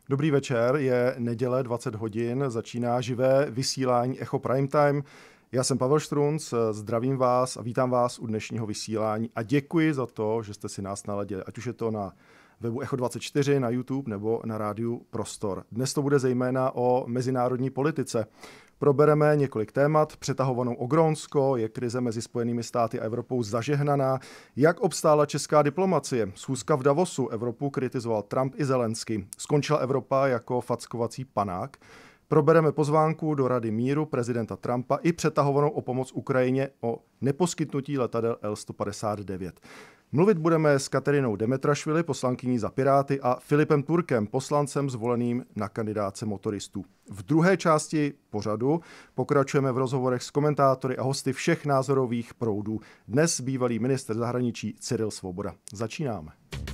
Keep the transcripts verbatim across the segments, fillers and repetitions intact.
Dobrý večer, je neděle dvacet hodin, začíná živé vysílání Echo Prime Time. Já jsem Pavel Štrunc, zdravím vás a vítám vás u dnešního vysílání a děkuji za to, že jste si nás naladili, ať už je to na webu Echo dvacet čtyři, na YouTube nebo na rádiu Prostor. Dnes to bude zejména o mezinárodní politice. Probereme několik témat, přetahovanou o Grónsko, je krize mezi Spojenými státy a Evropou zažehnaná, jak obstála česká diplomacie, schůzka v Davosu, Evropu kritizoval Trump i Zelensky, skončila Evropa jako fackovací panák, probereme pozvánku do Rady míru prezidenta Trumpa i přetahovanou o pomoc Ukrajině o neposkytnutí letadel el sto padesát devět. Mluvit budeme s Katerinou Demetrašvili, poslankyní za Piráty, a Filipem Turkem, poslancem zvoleným na kandidátce motoristů. V druhé části pořadu pokračujeme v rozhovorech s komentátory a hosty všech názorových proudů. Dnes bývalý ministr zahraničí Cyril Svoboda. Začínáme.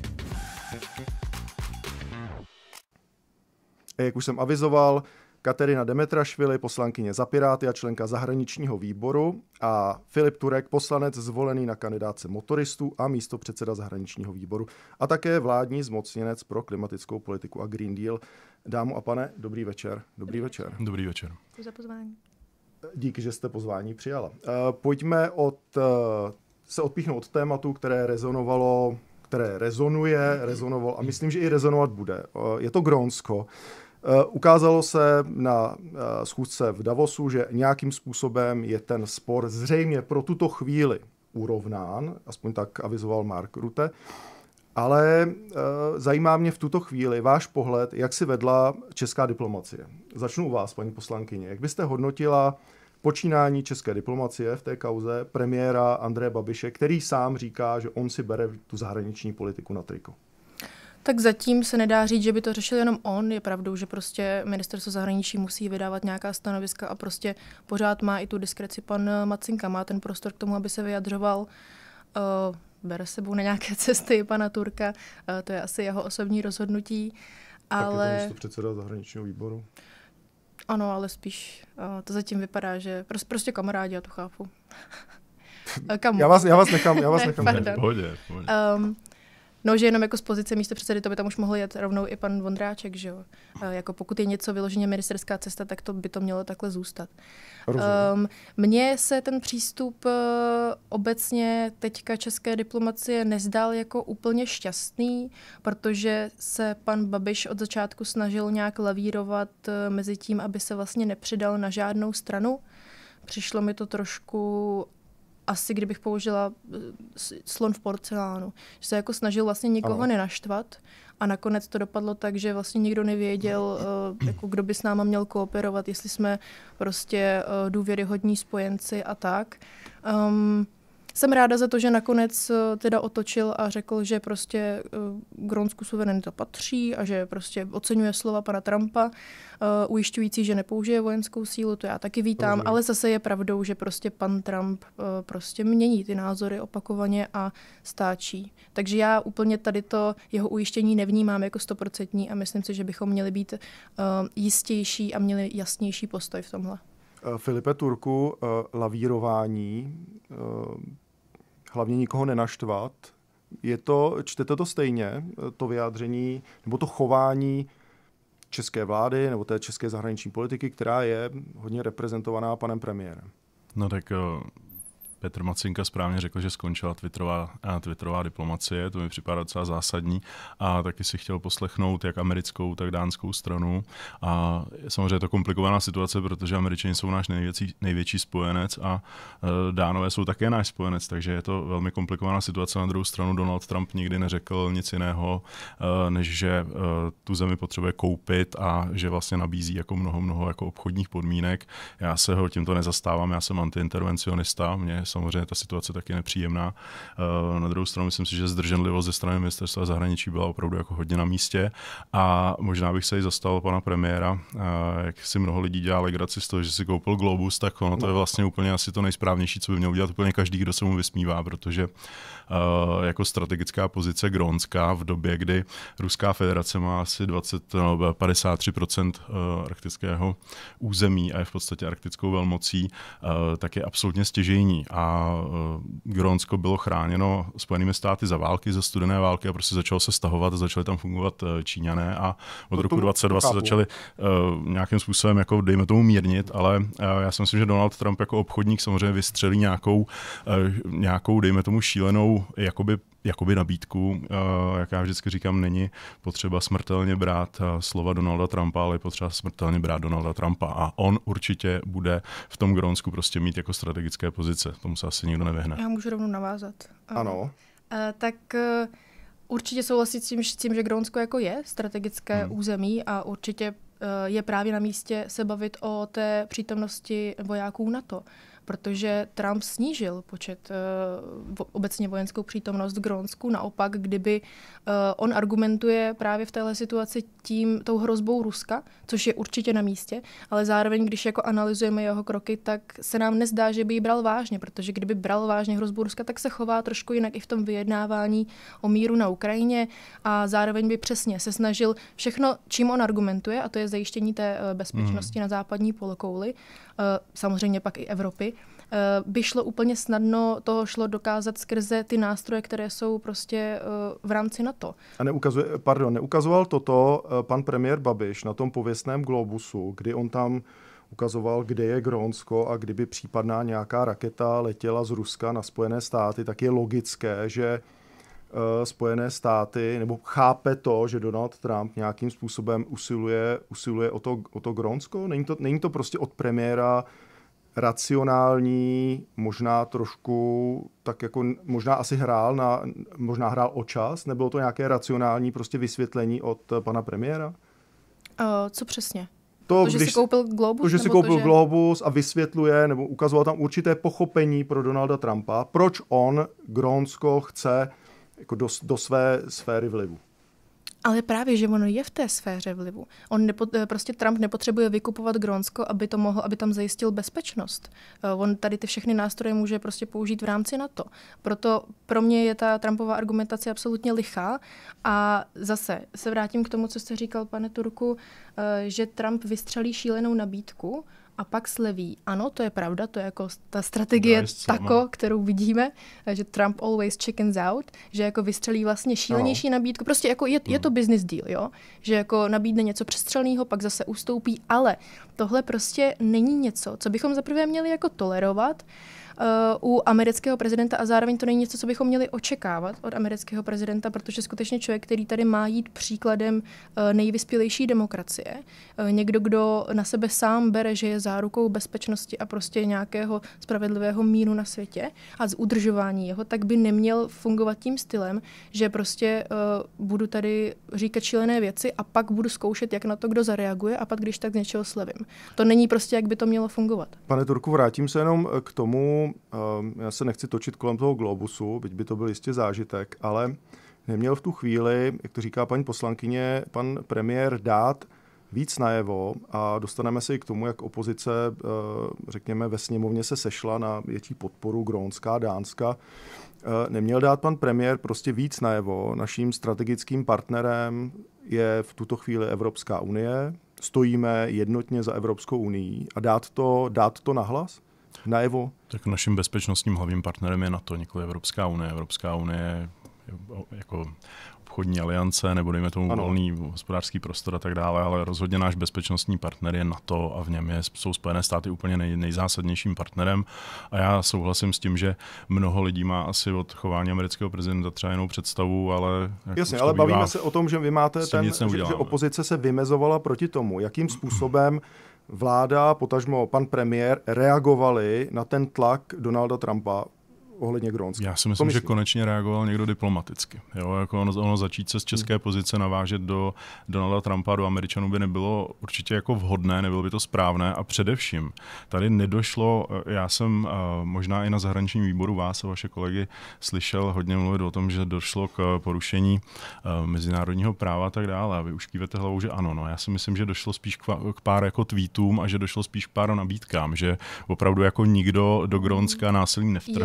A jak už jsem avizoval, Katerina Demetrašvili, poslankyně za Piráty a členka zahraničního výboru, a Filip Turek, poslanec zvolený na kandidátce motoristů a místopředseda zahraničního výboru a také vládní zmocněnec pro klimatickou politiku a Green Deal. Dámo a pane, dobrý večer. Dobrý, dobrý večer. Dobrý večer. Děkuji za pozvání. Díky, že jste pozvání přijala. Pojďme od, se odpíchnout od tématu, které rezonovalo, které rezonuje, rezonovalo a myslím, že i rezonovat bude. Je to Grónsko. Uh, ukázalo se na uh, schůzce v Davosu, že nějakým způsobem je ten spor zřejmě pro tuto chvíli urovnán, aspoň tak avizoval Mark Rutte, ale uh, zajímá mě v tuto chvíli váš pohled, jak si vedla česká diplomacie. Začnu u vás, paní poslankyně. Jak byste hodnotila počínání české diplomacie v té kauze premiéra Andreje Babiše, který sám říká, že on si bere tu zahraniční politiku na triko? Tak zatím se nedá říct, že by to řešil jenom on. Je pravdou, že prostě ministerstvo zahraničí musí vydávat nějaká stanoviska a prostě pořád má i tu diskreci pan Macinka. Má ten prostor k tomu, aby se vyjadřoval. Uh, bere sebou na nějaké cesty pana Turka. Uh, to je asi jeho osobní rozhodnutí. Ale... Tak je to místopředseda zahraničního výboru? Ano, ale spíš uh, to zatím vypadá, že prostě, prostě kamarádi, já to chápu. já, vás, já vás nechám. Já vás ne, nechám. Ne, pohodě, pohodě. Um, No, že jenom jako z pozice místopředsedy to by tam už mohl jet rovnou i pan Vondráček, že jo. E, jako pokud je něco vyloženě ministerská cesta, tak to by to mělo takhle zůstat. Um, Mně se ten přístup uh, obecně teďka české diplomacie nezdál jako úplně šťastný, protože se pan Babiš od začátku snažil nějak lavírovat uh, mezi tím, aby se vlastně nepřidal na žádnou stranu. Přišlo mi to trošku... asi kdybych použila slon v porcelánu. Že se jako snažil vlastně nikoho ano. nenaštvat a nakonec to dopadlo tak, že vlastně nikdo nevěděl, jako kdo by s náma měl kooperovat, jestli jsme prostě důvěryhodní spojenci a tak. Um, Jsem ráda za to, že nakonec teda otočil a řekl, že prostě uh, Grónsku suverenita patří a že prostě oceňuje slova pana Trumpa, uh, ujišťující, že nepoužije vojenskou sílu, to já taky vítám, Rozumím. Ale zase je pravdou, že prostě pan Trump uh, prostě mění ty názory opakovaně a stáčí. Takže já úplně tady to jeho ujištění nevnímám jako stoprocentní a myslím si, že bychom měli být uh, jistější a měli jasnější postoj v tomhle. Filipe Turku, lavírování, hlavně nikoho nenaštvat. Je to, čtete to stejně, to vyjádření nebo to chování české vlády nebo té české zahraniční politiky, která je hodně reprezentovaná panem premiérem? No tak Petr Macinka správně řekl, že skončila twitterová, twitterová diplomacie, to mi připadá docela zásadní a taky si chtěl poslechnout jak americkou, tak dánskou stranu a samozřejmě je to komplikovaná situace, protože Američani jsou náš největší, největší spojenec a e, Dánové jsou také náš spojenec, takže je to velmi komplikovaná situace. Na druhou stranu Donald Trump nikdy neřekl nic jiného, e, než že e, tu zemi potřebuje koupit a že vlastně nabízí jako mnoho, mnoho jako obchodních podmínek. Já se ho tímto nezastávám, já jsem antiintervencionista, mě samozřejmě ta situace taky nepříjemná. Na druhou stranu myslím si, že zdrženlivost ze strany ministerstva zahraničí byla opravdu jako hodně na místě a možná bych se i zastal pana premiéra, jak si mnoho lidí dělá legraci z toho, že si koupil Globus, tak ono to je vlastně úplně asi to nejsprávnější, co by měl udělat úplně každý, kdo se mu vysmívá, protože jako strategická pozice Grónska v době, kdy Ruská federace má asi dvacet, no, padesát tři procent arktického území a je v podstatě arktickou velmocí, tak je absolutně stěžejní. A a Grónsko bylo chráněno Spojenými státy za války, za studené války a prostě začalo se stahovat, začaly tam fungovat Číňané a od no roku dvacet dva se začali uh, nějakým způsobem, jako dejme tomu mírnit, ale uh, já si myslím, že Donald Trump jako obchodník samozřejmě vystřelí nějakou, uh, nějakou dejme tomu šílenou jakoby jakoby nabídku, jak já vždycky říkám, není potřeba smrtelně brát slova Donalda Trumpa, ale je potřeba smrtelně brát Donalda Trumpa a on určitě bude v tom Grónsku prostě mít jako strategické pozice. Tomu se asi nikdo nevyhne. Já můžu rovnou navázat. Ano. Uh, tak uh, určitě souhlasit s tím, s tím, že Grónsko jako je strategické hmm. území a určitě uh, je právě na místě se bavit o té přítomnosti vojáků NATO. Protože Trump snížil počet uh, obecně vojenskou přítomnost v Grónsku. Naopak, kdyby uh, on argumentuje právě v téhle situaci tím, tou hrozbou Ruska, což je určitě na místě, ale zároveň, když jako analyzujeme jeho kroky, tak se nám nezdá, že by ji bral vážně, protože kdyby bral vážně hrozbu Ruska, tak se chová trošku jinak i v tom vyjednávání o míru na Ukrajině a zároveň by přesně se snažil všechno, čím on argumentuje, a to je zajištění té uh, bezpečnosti mm. na západní polokouli, uh, samozřejmě pak i Evropy, by šlo úplně snadno, toho šlo dokázat skrze ty nástroje, které jsou prostě v rámci NATO. A neukazuje, pardon, neukazoval toto pan premiér Babiš na tom pověstném globusu, kdy on tam ukazoval, kde je Grónsko a kdyby případná nějaká raketa letěla z Ruska na Spojené státy, tak je logické, že Spojené státy, nebo chápe to, že Donald Trump nějakým způsobem usiluje, usiluje o to, o to Grónsko? Není to, není to prostě od premiéra racionální, možná trošku, tak jako možná asi hrál na, možná hrál o čas, nebylo to nějaké racionální prostě vysvětlení od pana premiéra? Uh, co přesně? To, to, že když, si koupil Globus? To, že si koupil to, že... Globus a vysvětluje, nebo ukazoval tam určité pochopení pro Donalda Trumpa, proč on Grónsko chce jako do, do své sféry vlivu. Ale právě, že on je v té sféře vlivu. On nepo, prostě Trump nepotřebuje vykupovat Grónsko, aby to mohl, aby tam zajistil bezpečnost. On tady ty všechny nástroje může prostě použít v rámci NATO. Proto pro mě je ta Trumpova argumentace absolutně lichá. A zase se vrátím k tomu, co jste říkal, pane Turku, že Trump vystřelí šílenou nabídku a pak sleví. Ano, to je pravda, to je jako ta strategie tako, kterou vidíme, že Trump always chickens out, že jako vystřelí vlastně šílenější no. nabídku. Prostě jako je, je to business deal, jo? Že jako nabídne něco přestřelného, pak zase ustoupí, ale tohle prostě není něco, co bychom zaprvé měli jako tolerovat uh, u amerického prezidenta a zároveň to není něco, co bychom měli očekávat od amerického prezidenta, protože skutečně člověk, který tady má jít příkladem uh, nejvyspělejší demokracie, uh, někdo, kdo na sebe sám bere, že je zárukou bezpečnosti a prostě nějakého spravedlivého míru na světě a z udržování jeho, tak by neměl fungovat tím stylem, že prostě uh, budu tady říkat šílené věci a pak budu zkoušet, jak na to kdo zareaguje a pak když tak z něčeho slevím. To není prostě, jak by to mělo fungovat. Pane Turku, vrátím se jenom k tomu, uh, já se nechci točit kolem toho Globusu, byť by to byl jistě zážitek, ale neměl v tu chvíli, jak to říká paní poslankyně, pan premiér dát víc najevo a dostaneme se i k tomu, jak opozice, řekněme, ve sněmovně se sešla na větší podporu Grónska, Dánska. Neměl dát pan premiér prostě víc najevo. Naším strategickým partnerem je v tuto chvíli Evropská unie. Stojíme jednotně za Evropskou unii a dát to, dát to nahlas? Najevo? Tak naším bezpečnostním hlavním partnerem je NATO, nikoli Evropská unie. Evropská unie jako obchodní aliance, nebo dejme tomu ano. volný hospodářský prostor a tak dále, ale rozhodně náš bezpečnostní partner je NATO a v něm je, jsou Spojené státy úplně nej, nejzásadnějším partnerem. A já souhlasím s tím, že mnoho lidí má asi od chování amerického prezidenta třeba jinou představu, ale... Jasně, ale bavíme se o tom, že vy máte ten, že, že opozice se vymezovala proti tomu, jakým způsobem vláda, potažmo pan premiér, reagovali na ten tlak Donalda Trumpa ohledně Grónska. Já si myslím, že konečně reagoval někdo diplomaticky. Jo, jako ono, ono začít se z české hmm. pozice navážet do Donalda Trumpa, do Američanů by nebylo určitě jako vhodné, nebylo by to správné a především tady nedošlo, já jsem uh, možná i na zahraničním výboru vás a vaše kolegy slyšel hodně mluvit o tom, že došlo k porušení uh, mezinárodního práva a tak dále a vy už kývete hlavou, že ano. No, já si myslím, že došlo spíš k, k pár jako tweetům a že došlo spíš k pár nabídkám, že opravdu jako nikdo do Grónska násilím nevtrhl. Já,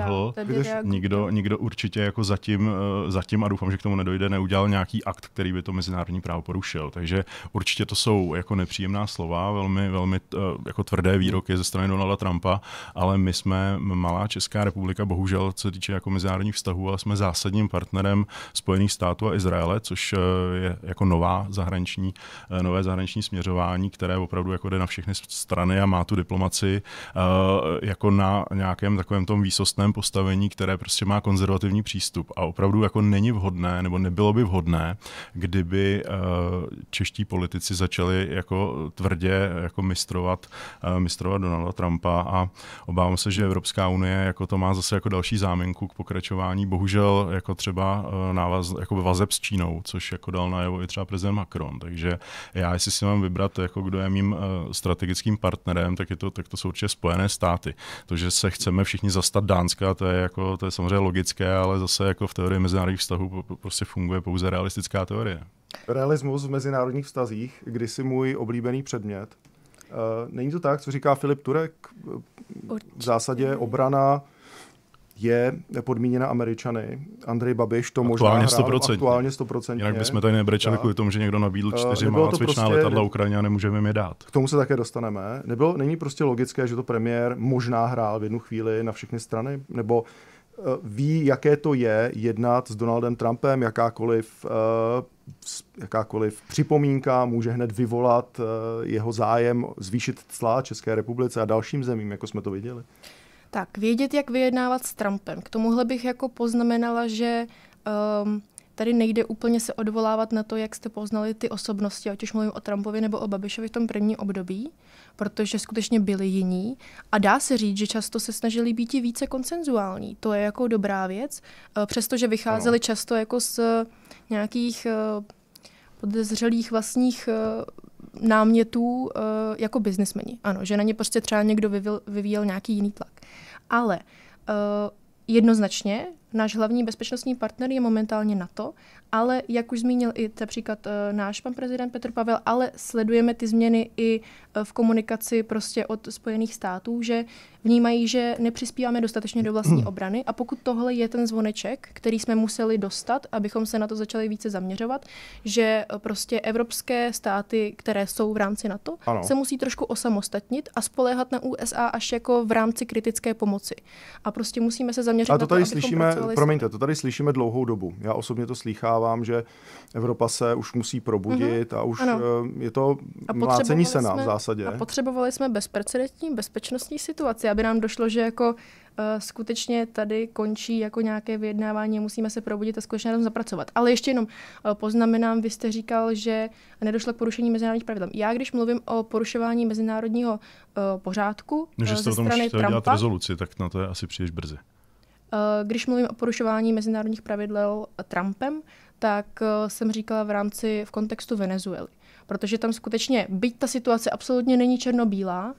tady reagují. Nikdo, nikdo určitě jako zatím, zatím, a doufám, že k tomu nedojde, neudělal nějaký akt, který by to mezinárodní právo porušil. Takže určitě to jsou jako nepříjemná slova, velmi, velmi jako tvrdé výroky ze strany Donalda Trumpa, ale my jsme malá Česká republika, bohužel, co se týče jako mezinárodních vztahů, ale jsme zásadním partnerem Spojených států a Izraele, což je jako nová zahraniční, nové zahraniční směřování, které opravdu jako jde na všechny strany a má tu diplomaci jako na nějakém takovém tom výsostném postavení, které prostě má konzervativní přístup a opravdu jako není vhodné, nebo nebylo by vhodné, kdyby čeští politici začali jako tvrdě jako mistrovat, mistrovat Donalda Trumpa a obávám se, že Evropská unie jako to má zase jako další záminku k pokračování, bohužel jako třeba návaz, jako vazeb s Čínou, což jako dal najevo i třeba prezident Macron, takže já, jestli si mám vybrat, jako kdo je mým strategickým partnerem, tak, je to, tak to jsou určitě Spojené státy. To, že se chceme všichni zastat Dánska, to je, jako, to je samozřejmě logické, ale zase jako v teorii mezinárodních vztahů prostě funguje pouze realistická teorie. Realismus v mezinárodních vztazích, kdysi můj oblíbený předmět. Není to tak, co říká Filip Turek? V zásadě obrana je podmíněna Američany. Andrej Babiš to aktuálně možná hrál sto procent. aktuálně sto procent. Jinak bychom tady nebrečeli kvůli tomu, že někdo nabídl čtyři malá cvičná prostě letadla Ukrajině a nemůžeme jim je dát. K tomu se také dostaneme. Nebylo, není prostě logické, že to premiér možná hrál v jednu chvíli na všechny strany? Nebo uh, ví, jaké to je jednat s Donaldem Trumpem, jakákoliv, uh, jakákoliv připomínka může hned vyvolat uh, jeho zájem zvýšit cla České republice a dalším zemím, jako jsme to viděli? Tak, vědět, jak vyjednávat s Trumpem. K tomuhle bych jako poznamenala, že um, tady nejde úplně se odvolávat na to, jak jste poznali ty osobnosti, ať už mluvím o Trumpovi nebo o Babišovi v tom prvním období, protože skutečně byli jiní. A dá se říct, že často se snažili být i více konsenzuální. To je jako dobrá věc, přestože vycházeli ano. často jako z nějakých uh, podezřelých vlastních uh, námětů uh, jako biznismeni. Ano, že na ně prostě třeba někdo vyvíjel, vyvíjel nějaký jiný tlak. Ale uh, jednoznačně náš hlavní bezpečnostní partner je momentálně NATO, ale jak už zmínil i například uh, náš pan prezident Petr Pavel, ale sledujeme ty změny i uh, v komunikaci prostě od Spojených států, že vnímají, že nepřispíváme dostatečně do vlastní obrany a pokud tohle je ten zvoneček, který jsme museli dostat, abychom se na to začali více zaměřovat, že uh, prostě evropské státy, které jsou v rámci NATO, ano. se musí trošku osamostatnit a spoléhat na U S A až jako v rámci kritické pomoci. A prostě musíme se zaměřit a to na tady to, slyšíme, promiňte, to tady slyšíme dlouhou dobu. Já osobně to slýchávám, že Evropa se už musí probudit mm-hmm. a už ano. je to mlácení sena v zásadě. A potřebovali jsme bezprecedentní bezpečnostní situaci, aby nám došlo, že jako uh, skutečně tady končí jako nějaké vyjednávání, musíme se probudit a skutečně na tom zapracovat. Ale ještě jenom uh, poznamenám, vy jste říkal, že nedošlo k porušení mezinárodních pravidel. Já, když mluvím o porušování mezinárodního uh, pořádku no, že uh, ze strany Trumpa, dělat rezoluci, tak na to je asi příliš brzy. Když mluvím o porušování mezinárodních pravidel Trumpem, tak jsem říkala v rámci, v kontextu Venezuely. Protože tam skutečně, byť ta situace absolutně není černobílá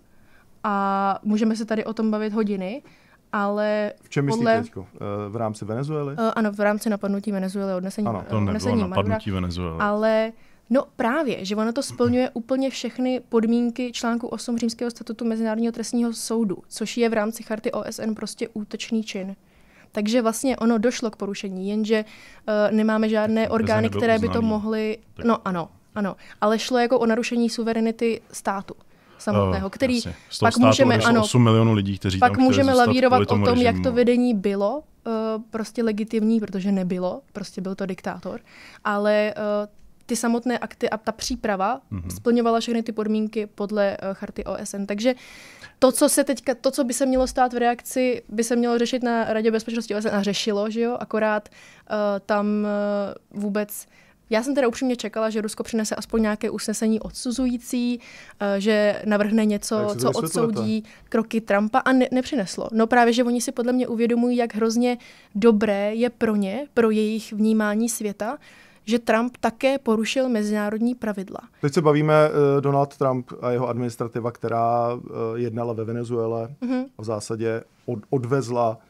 a můžeme se tady o tom bavit hodiny, ale v čem podle... myslíte teďko? V rámci Venezuely? Ano, v rámci napadnutí Venezuely, odnesení Ano, to nebylo napadnutí Venezuely. Ale no právě, že ono to splňuje úplně všechny podmínky článku osm Římského statutu Mezinárodního trestního soudu, což je v rámci charty O S N prostě útočný čin. Takže vlastně ono došlo k porušení, jenže uh, nemáme žádné orgány, které by to mohly... Tak. No ano, ano, ale šlo jako o narušení suverenity státu samotného, který uh, pak můžeme... ano, osm milionů lidí, kteří pak tam můžeme lavírovat o tom, režimu. Jak to vedení bylo uh, prostě legitimní, protože nebylo, prostě byl to diktátor, ale... Uh, ty samotné akty a ta příprava mm-hmm. splňovala všechny ty podmínky podle uh, charty O S N. Takže to, co se teďka, to, co by se mělo stát v reakci, by se mělo řešit na Radě bezpečnosti O S N a řešilo, že jo, akorát uh, tam uh, vůbec... Já jsem teda upřímně čekala, že Rusko přinese aspoň nějaké usnesení odsuzující, uh, že navrhne něco, co odsoudí kroky Trumpa a ne- nepřineslo. No právě, že oni si podle mě uvědomují, jak hrozně dobré je pro ně, pro jejich vnímání světa, že Trump také porušil mezinárodní pravidla. Teď se bavíme uh, Donald Trump a jeho administrativa, která uh, jednala ve Venezuele mm-hmm. a v zásadě od, odvezla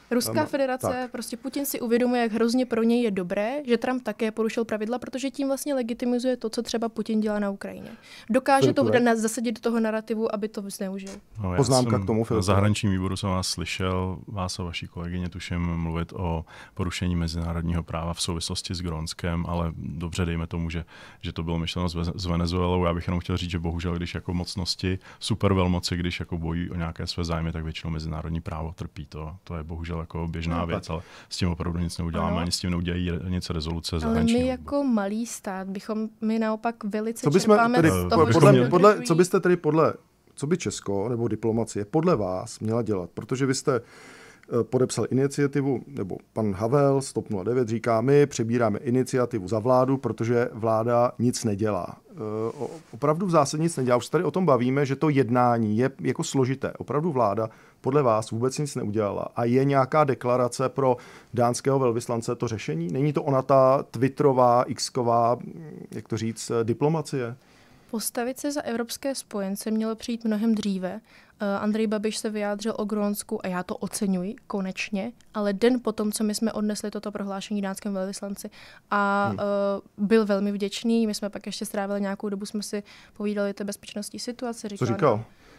Ruská um, federace, tak. prostě Putin si uvědomuje, jak hrozně pro něj je dobré, že Trump také porušil pravidla, protože tím vlastně legitimizuje to, co třeba Putin dělá na Ukrajině. Dokáže to na, zasadit do toho narrativu, aby to zneužil. No, Poznámka k tomu, Filip. Na zahraničním výboru jsem vás slyšel, vás a vaší kolegyně, tuším, mluvit o porušení mezinárodního práva v souvislosti s Grónskem, ale dobře, dejme tomu, že, že to bylo myšleno s Venezuelou. Já bych jenom chtěl říct, že bohužel, když jako mocnosti, supervelmoci, když jako bojují o nějaké své zájmy, tak většinou mezinárodní právo trpí. To, to je bohužel jako běžná no, věc, ale s tím opravdu nic neuděláme, ano. ani s tím neudělají nic rezoluce zahraničního. Ale my jako malý stát bychom, my naopak velice co čerpáme tedy, z toho, podle, že podle, co byste tedy podle, co by Česko nebo diplomacie podle vás měla dělat? Protože vy jste podepsal iniciativu, nebo pan Havel z TOP nula devět říká, my přebíráme iniciativu za vládu, protože vláda nic nedělá. Opravdu v zásadě nic nedělá. Už se tady o tom bavíme, že to jednání je jako složité. Opravdu vláda podle vás vůbec nic neudělala. A je nějaká deklarace pro dánského velvyslance to řešení? Není to ona ta twitterová, xková, jak to říct, diplomacie? Postavit se za evropské spojence mělo přijít mnohem dříve. Uh, Andrej Babiš se vyjádřil o Grónsku a já to oceňuji, konečně, ale den potom, co my jsme odnesli toto prohlášení dánskému velvyslanci a hmm. uh, byl velmi vděčný, my jsme pak ještě strávili nějakou dobu, jsme si povídali o té bezpečnostní situaci. Co říkal?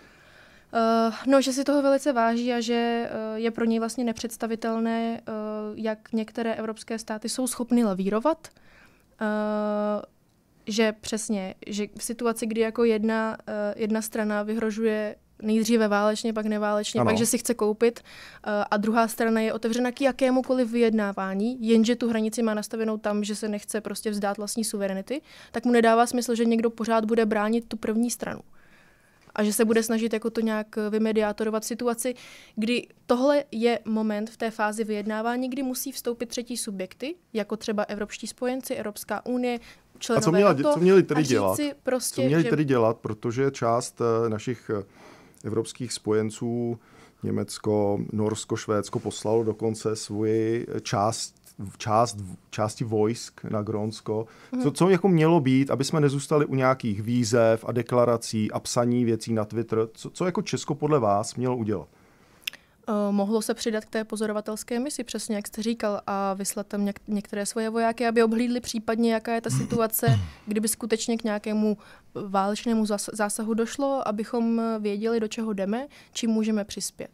Uh, no, že si toho velice váží a že uh, je pro něj vlastně nepředstavitelné, uh, jak některé evropské státy jsou schopny lavírovat. Uh, že přesně, že v situaci, kdy jako jedna, uh, jedna strana vyhrožuje nejdříve válečně, pak neválečně, ano. pak, že si chce koupit uh, a druhá strana je otevřena k jakémukoliv vyjednávání, jenže tu hranici má nastavenou tam, že se nechce prostě vzdát vlastní suverenity, tak mu nedává smysl, že někdo pořád bude bránit tu první stranu. A že se bude snažit jako to nějak vymediátorovat situaci, kdy tohle je moment v té fázi vyjednávání, kdy musí vstoupit třetí subjekty, jako třeba evropští spojenci, Evropská unie, členové A co, měla, NATO, co měli tedy dělat? Prostě, co měli že... tedy dělat, protože část našich evropských spojenců, Německo, Norsko, Švédsko poslalo dokonce svoji část, část části vojsk na Grónsko. Hmm. Co, co jako mělo být, aby jsme nezůstali u nějakých výzev a deklarací a psaní věcí na Twitter? Co, co jako Česko podle vás mělo udělat? Uh, mohlo se přidat k té pozorovatelské misi, přesně jak jste říkal, a vyslat tam něk- některé svoje vojáky, aby obhlídli případně, jaká je ta situace, kdyby skutečně k nějakému válečnému zas- zásahu došlo, abychom věděli, do čeho jdeme, čím můžeme přispět.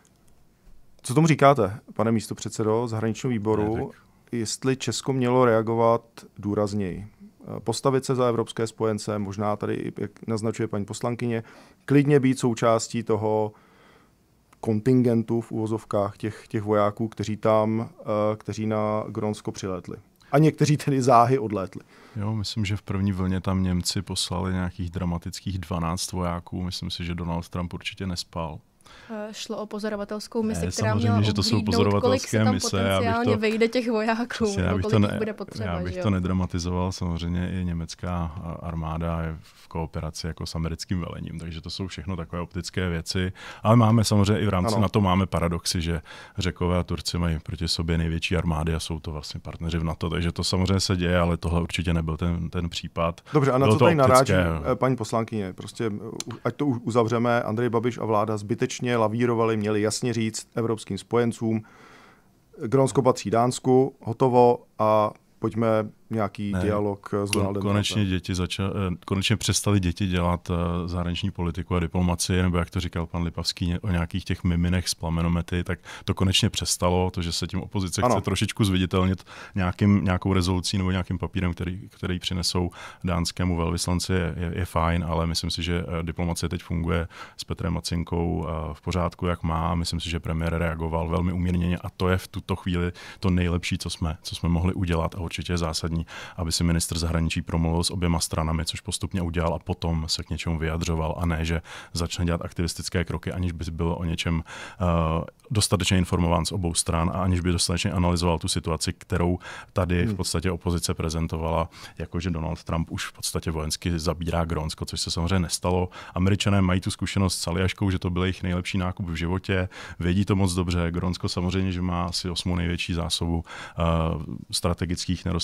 Co tomu říkáte, pane místopředsedo zahraničního výboru, ne, jestli Česko mělo reagovat důrazněji? Postavit se za evropské spojence, možná tady, jak naznačuje paní poslankyně, klidně být součástí toho kontingentu v uvozovkách těch, těch vojáků, kteří tam, kteří na Grónsko přilétli. A někteří tedy záhy odlétli. Jo, myslím, že v první vlně tam Němci poslali nějakých dramatických dvanáct vojáků. Myslím si, že Donald Trump určitě nespal. Šlo o pozorovatelskou misi, ne, která měla že to jsou kolik se tam mise, potenciálně to, vejde těch vojáků, přesně, nebo kolik ne, jich bude potřeba. Já bych že to nedramatizoval, samozřejmě i německá armáda je v kooperaci jako s americkým velením, takže to jsou všechno takové optické věci, ale máme samozřejmě i v rámci ano. NATO máme paradoxy, že Řekové a Turci mají proti sobě největší armády a jsou to vlastně partneři v NATO, takže to samozřejmě se děje, ale tohle určitě nebyl ten, ten případ. Dobře, a na co tady naráží paní poslankyně? Prostě, ať to uzavřeme, Andrej Babiš a vláda zbytečně lavírovali, měli jasně říct evropským spojencům, Grónsko patří Dánsku, hotovo a pojďme nějaký ne, dialog s Donaldem. Konečně, děti zača- konečně přestali děti dělat uh, zahraniční politiku a diplomacii, nebo jak to říkal pan Lipavský o nějakých těch miminech z plamenomety, tak to konečně přestalo, to, že se tím opozice ano. chce trošičku zviditelnit nějakým, nějakou rezolucí nebo nějakým papírem, který, který přinesou dánskému velvyslanci, je, je, je fajn, ale myslím si, že diplomacie teď funguje s Petrem Macinkou uh, v pořádku, jak má. Myslím si, že premiér reagoval velmi umírněně a to je v tuto chvíli to nejlepší, co jsme, co jsme mohli udělat a určitě je zásadní, aby si ministr zahraničí promluvil s oběma stranami, což postupně udělal a potom se k něčemu vyjadřoval a ne, že začne dělat aktivistické kroky, aniž by byl o něčem uh, dostatečně informován z obou stran a aniž by dostatečně analyzoval tu situaci, kterou tady v podstatě opozice prezentovala, jakože Donald Trump už v podstatě vojensky zabírá Grónsko, což se samozřejmě nestalo. Američané mají tu zkušenost s Aljaškou, že to byl jejich nejlepší nákup v životě, vědí to moc dobře. Grónsko samozřejmě, že má asi osmou největší zásobu uh, strategických nerostných surovin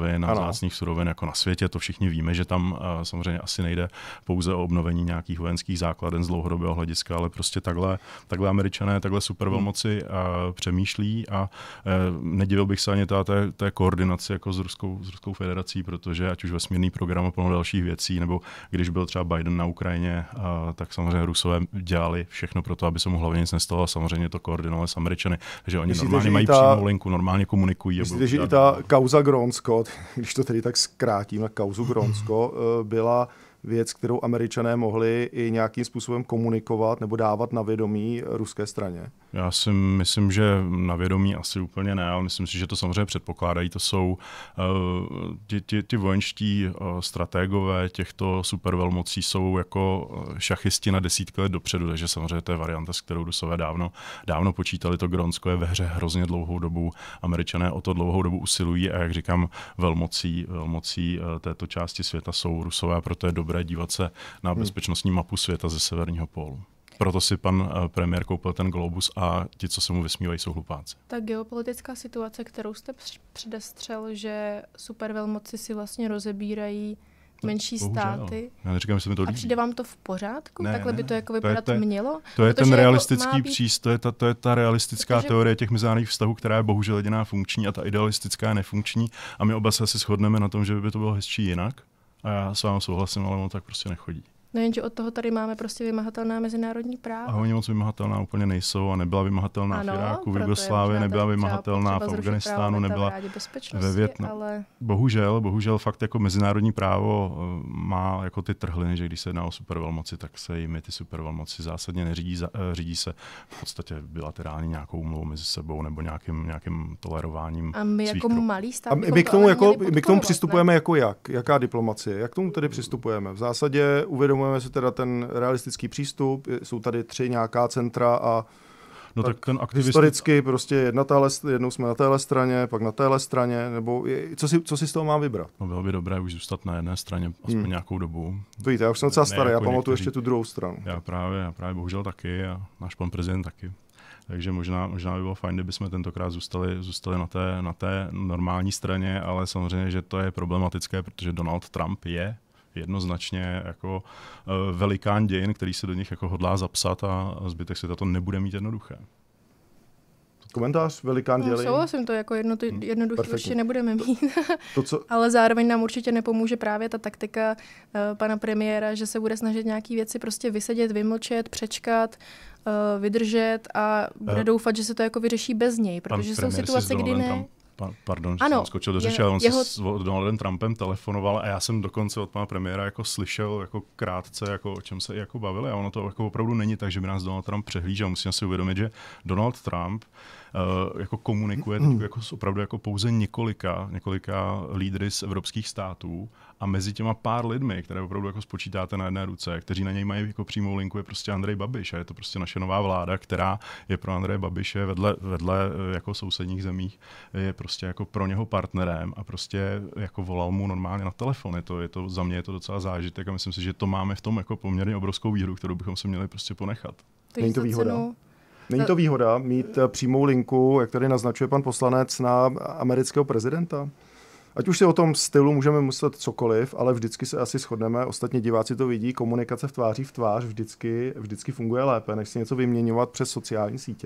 surovin a vzácných surovin jako na světě, to všichni víme, že tam samozřejmě asi nejde pouze o obnovení nějakých vojenských základen z dlouhodobého hlediska, ale prostě takhle, takhle Američané, takhle supervelmoci hmm. přemýšlí a nedivil bych se ani té, té koordinaci jako s Ruskou, s Ruskou federací, protože ať už vesmírný program a plno dalších věcí, nebo když byl třeba Biden na Ukrajině, tak samozřejmě Rusové dělali všechno pro to, aby se mu hlavně nic nestalo a samozřejmě to koordinovali s Američany. Takže oni myslíte, normálně mají ta, přímou linku, normálně komunikují. Myslíte, že i ta kauza Grónsko, když to tedy tak zkrátím na kauzu Grónsko, byla věc, kterou Američané mohli i nějakým způsobem komunikovat nebo dávat na vědomí ruské straně? Já si myslím, že na vědomí asi úplně ne, ale myslím si, že to samozřejmě předpokládají. To jsou uh, ti, ti, ti vojenští uh, strategové těchto supervelmocí jsou jako šachisti na desítky let dopředu, takže samozřejmě to je varianta, s kterou Rusové dávno, dávno počítali. To Grónsko je ve hře hrozně dlouhou dobu. Američané o to dlouhou dobu usilují a jak říkám, velmocí, velmocí uh, této části světa jsou Rusové a proto je dobré dívat se na bezpečnostní mapu světa ze severního pólu. Proto si pan uh, premiér koupil ten globus a ti, co se mu vysmívají, jsou hlupáci. Ta geopolitická situace, kterou jste předestřel, že supervelmoci si vlastně rozebírají menší bohužel. Státy. Já neříkám, že se mi to líbí. A přijde vám to v pořádku? Ne, Takhle ne, by to jako vypadat to je, mělo? To je Protože ten realistický jako být... přístup, to je ta, to je ta realistická Protože... teorie těch mezinárodních vztahů, která je bohužel jediná funkční a ta idealistická je nefunkční a my oba se asi shodneme na tom, že by to bylo hezčí jinak. A já s vámi souhlasím, ale ono tak prostě nechodí. No jenže od toho tady máme prostě vymahatelná mezinárodní práva. A oni moc vymahatelná úplně nejsou a nebyla vymahatelná ano, v Iráku, v Jugoslávii, nebyla vymahatelná v Afghánistánu, nebyla ve Vietnamu. Ale... Bohužel, bohužel fakt jako mezinárodní právo má jako ty trhliny, že když se jedná o supervelmoci, tak se jimi ty supervelmoci zásadně neřídí, řídí se v podstatě bilaterálně nějakou úmluvou mezi sebou nebo nějakým, nějakým tolerováním. A my jako kroků. malý stát a my, my, k tomu jako, my k tomu přistupujeme ne? jako jak? Jaká diplomacie? Jak k tomu tedy přistupujeme? V zásadě uvědomujeme si teda ten realistický přístup, jsou tady tři nějaká centra a no tak ten aktivistický... historicky prostě jedna táhle, jednou jsme na téhle straně, pak na téhle straně, nebo je, co, si, co si z toho mám vybrat? No bylo by dobré už zůstat na jedné straně aspoň hmm. nějakou dobu. To víte, já už jsem docela starý, já pamatuju někteří... ještě tu druhou stranu. Já právě, já právě bohužel taky a náš pan prezident taky. Takže možná, možná by bylo fajn, kdybychom tentokrát zůstali, zůstali na, té, na té normální straně, ale samozřejmě, že to je problematické, protože Donald Trump je jednoznačně jako uh, velikán dějin, který se do nich jako hodlá zapsat a zbytek světa to nebude mít jednoduché. Komentář, velikán dějin? No, souhlasím, to jako jedno, hmm, jednoduché určitě nebudeme mít. to, co... Ale zároveň nám určitě nepomůže právě ta taktika uh, pana premiéra, že se bude snažit nějaký věci prostě vysedět, vymlčet, přečkat, uh, vydržet a bude uh, doufat, že se to jako vyřeší bez něj, protože jsou situace, kdy ne... Trump. Pardon, že ano, jsem skočil do řeči, ale on jeho... se s Donaldem Trumpem telefonoval a já jsem dokonce od pana premiéra jako slyšel jako krátce, jako o čem se jako bavili a ono to jako opravdu není tak, že by nás Donald Trump přehlížel. Musíme si uvědomit, že Donald Trump uh, jako komunikuje jako opravdu jako pouze několika, několika lídry z evropských států a mezi těma pár lidmi, které opravdu jako spočítáte na jedné ruce, kteří na něj mají jako přímou linku, je prostě Andrej Babiš a je to prostě naše nová vláda, která je pro Andreje Babiše vedle, vedle jako sousedních zemích, je prostě jako pro něho partnerem a prostě jako volal mu normálně na telefon. Je to, je to, za mě je to docela zážitek a myslím si, že to máme v tom jako poměrně obrovskou výhru, kterou bychom se měli prostě ponechat. Není to výhoda? Není to výhoda mít přímou linku, jak tady naznačuje pan poslanec, na amerického prezidenta? Ať už si o tom stylu můžeme myslet cokoliv, ale vždycky se asi shodneme, ostatně diváci to vidí, komunikace v tváří v tvář vždycky, vždycky funguje lépe, než si něco vyměňovat přes sociální sítě.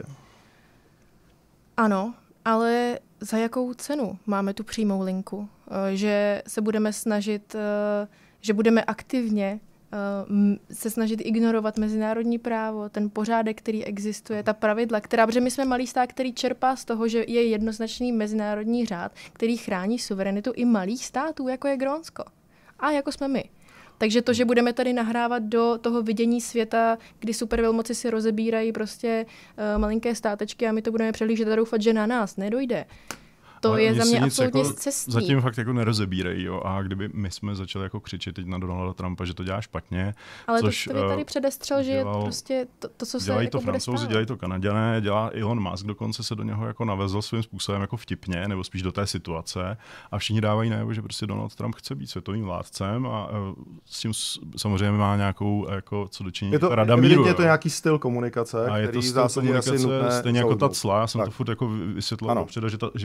Ano, ale za jakou cenu máme tu přímou linku? Že se budeme snažit, že budeme aktivně se snažit ignorovat mezinárodní právo, ten pořádek, který existuje, ta pravidla, která, protože my jsme malý stát, který čerpá z toho, že je jednoznačný mezinárodní řád, který chrání suverenitu i malých států, jako je Grónsko. A jako jsme my. Takže to, že budeme tady nahrávat do toho vidění světa, kdy supervelmoci si rozebírají prostě uh, malinké státečky a my to budeme přehlížet a doufat, že na nás nedojde. To ale je za mě absolutně jako scestný. Zatím fakt jako nerozebírají, jo. A kdyby my jsme začali jako křičet teď na Donalda Trumpa, že to dělá špatně. Ale což, to jste tady předestřel, že je prostě to, to co se dělají jako to Francouzi, dělají to Kanaďané, dělá Elon Musk, dokonce se do něho jako navezl svým způsobem jako vtipně, nebo spíš do té situace. A všichni dávají najevo, že prostě Donald Trump chce být světovým vládcem a s tím samozřejmě má nějakou jako co dočinění Rada míru. Je to nějaký styl komunikace, a je to který styl komunikace stejně jako ta cla. Já jsem ano. to furt jako vysvětloval dopředu, že, že k těm clům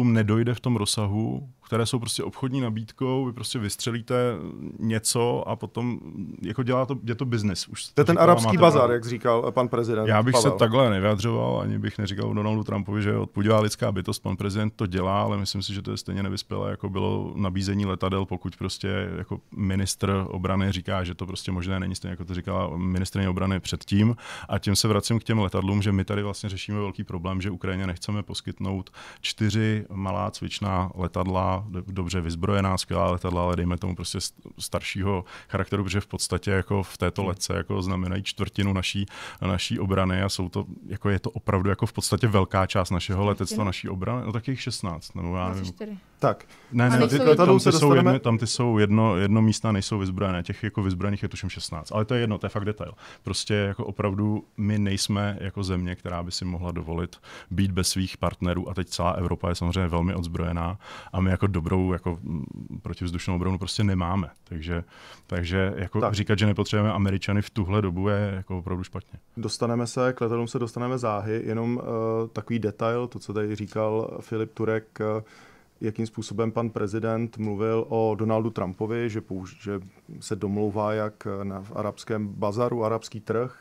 letadlům nedojde v tom rozsahu, které jsou prostě obchodní nabídkou, vy prostě vystřelíte něco a potom jako dělá to, je to biznis. Už to je ten arabský bazar, jak říkal pan prezident Já bych Pavel. se takhle nevyjadřoval, ani bych neříkal Donaldu Trumpovi, že je odpudivá lidská bytost, pan prezident to dělá, ale myslím si, že to je stejně nevyspělé, jako bylo nabízení letadel, pokud prostě jako ministr obrany říká, že to prostě možné není, stejně jako to říkala ministryně obrany předtím. A tím se vracím k těm letadlům, že my tady vlastně řešíme velký problém, že Ukrajině nechceme poskytnout čtyři malá cvičná letadla, dobře vyzbrojená, skvělá letadla, ale dejme tomu prostě staršího charakteru, protože v podstatě jako v této letce jako znamenají čtvrtinu naší, naší obrany a jsou to, jako je to opravdu jako v podstatě velká část našeho letectva, naší obrany, no tak jich šestnáct, nebo já nevím. Tak. Ne, ne, ty, tam, ty jsou jedno, tam ty jsou jedno, jedno místa nejsou vyzbrojené, těch jako vyzbrojených je tuším šestnáct, ale to je jedno, to je fakt detail. Prostě jako opravdu my nejsme jako země, která by si mohla dovolit být bez svých partnerů a teď celá Evropa je samozřejmě velmi odzbrojená a my jako dobrou jako protivzdušnou obranu prostě nemáme. Takže, takže jako tak. říkat, že nepotřebujeme Američany v tuhle dobu je jako opravdu špatně. Dostaneme se, k letadlům se dostaneme záhy, jenom uh, takový detail, to, co tady říkal Filip Turek, uh, jakým způsobem pan prezident mluvil o Donaldu Trumpovi, že, použ- že se domlouvá jak na v arabském bazaru, arabský trh,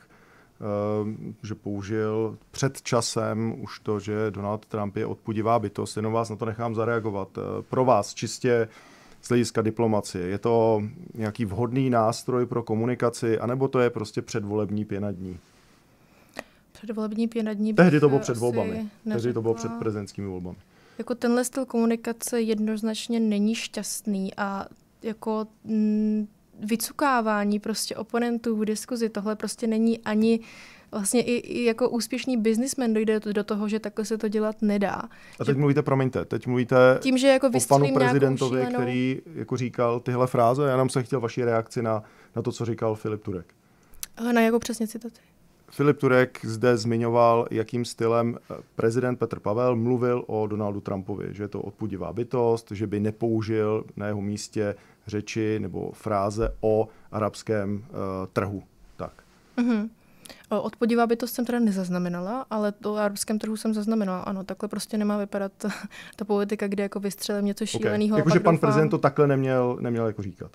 že použil před časem už to, že Donald Trump je odpudivá bytost. Jenom vás na to nechám zareagovat. Pro vás čistě z hlediska diplomacie, je to nějaký vhodný nástroj pro komunikaci, anebo to je prostě předvolební pěnadní? Předvolební pěnadní Tehdy to bylo před volbami. Tehdy to bylo před prezidentskými volbami. Jako tenhle styl komunikace jednoznačně není šťastný a jako mm, vycukávání prostě oponentů v diskuzi, tohle prostě není ani vlastně i, i jako úspěšný businessman dojde do toho, že takhle se to dělat nedá. A teď že, mluvíte, promiňte, teď mluvíte tím, že jako o panu prezidentovi, šílenou... který jako říkal tyhle fráze. Já nám jsem chtěl vaši reakci na, na to, co říkal Filip Turek. Na jakou přesně citaci? Filip Turek zde zmiňoval, jakým stylem prezident Petr Pavel mluvil o Donaldu Trumpovi, že je to odpudivá bytost, že by nepoužil na jeho místě řeči nebo fráze o arabském uh, trhu. Tak. Uh-huh. Odpudivá bytost jsem teda nezaznamenala, ale o arabském trhu jsem zaznamenala. Ano, takhle prostě nemá vypadat ta, ta politika, kde jako vystřelím něco šíleného. Okay. Jakože pan doufám... prezident to takhle neměl, neměl jako říkat.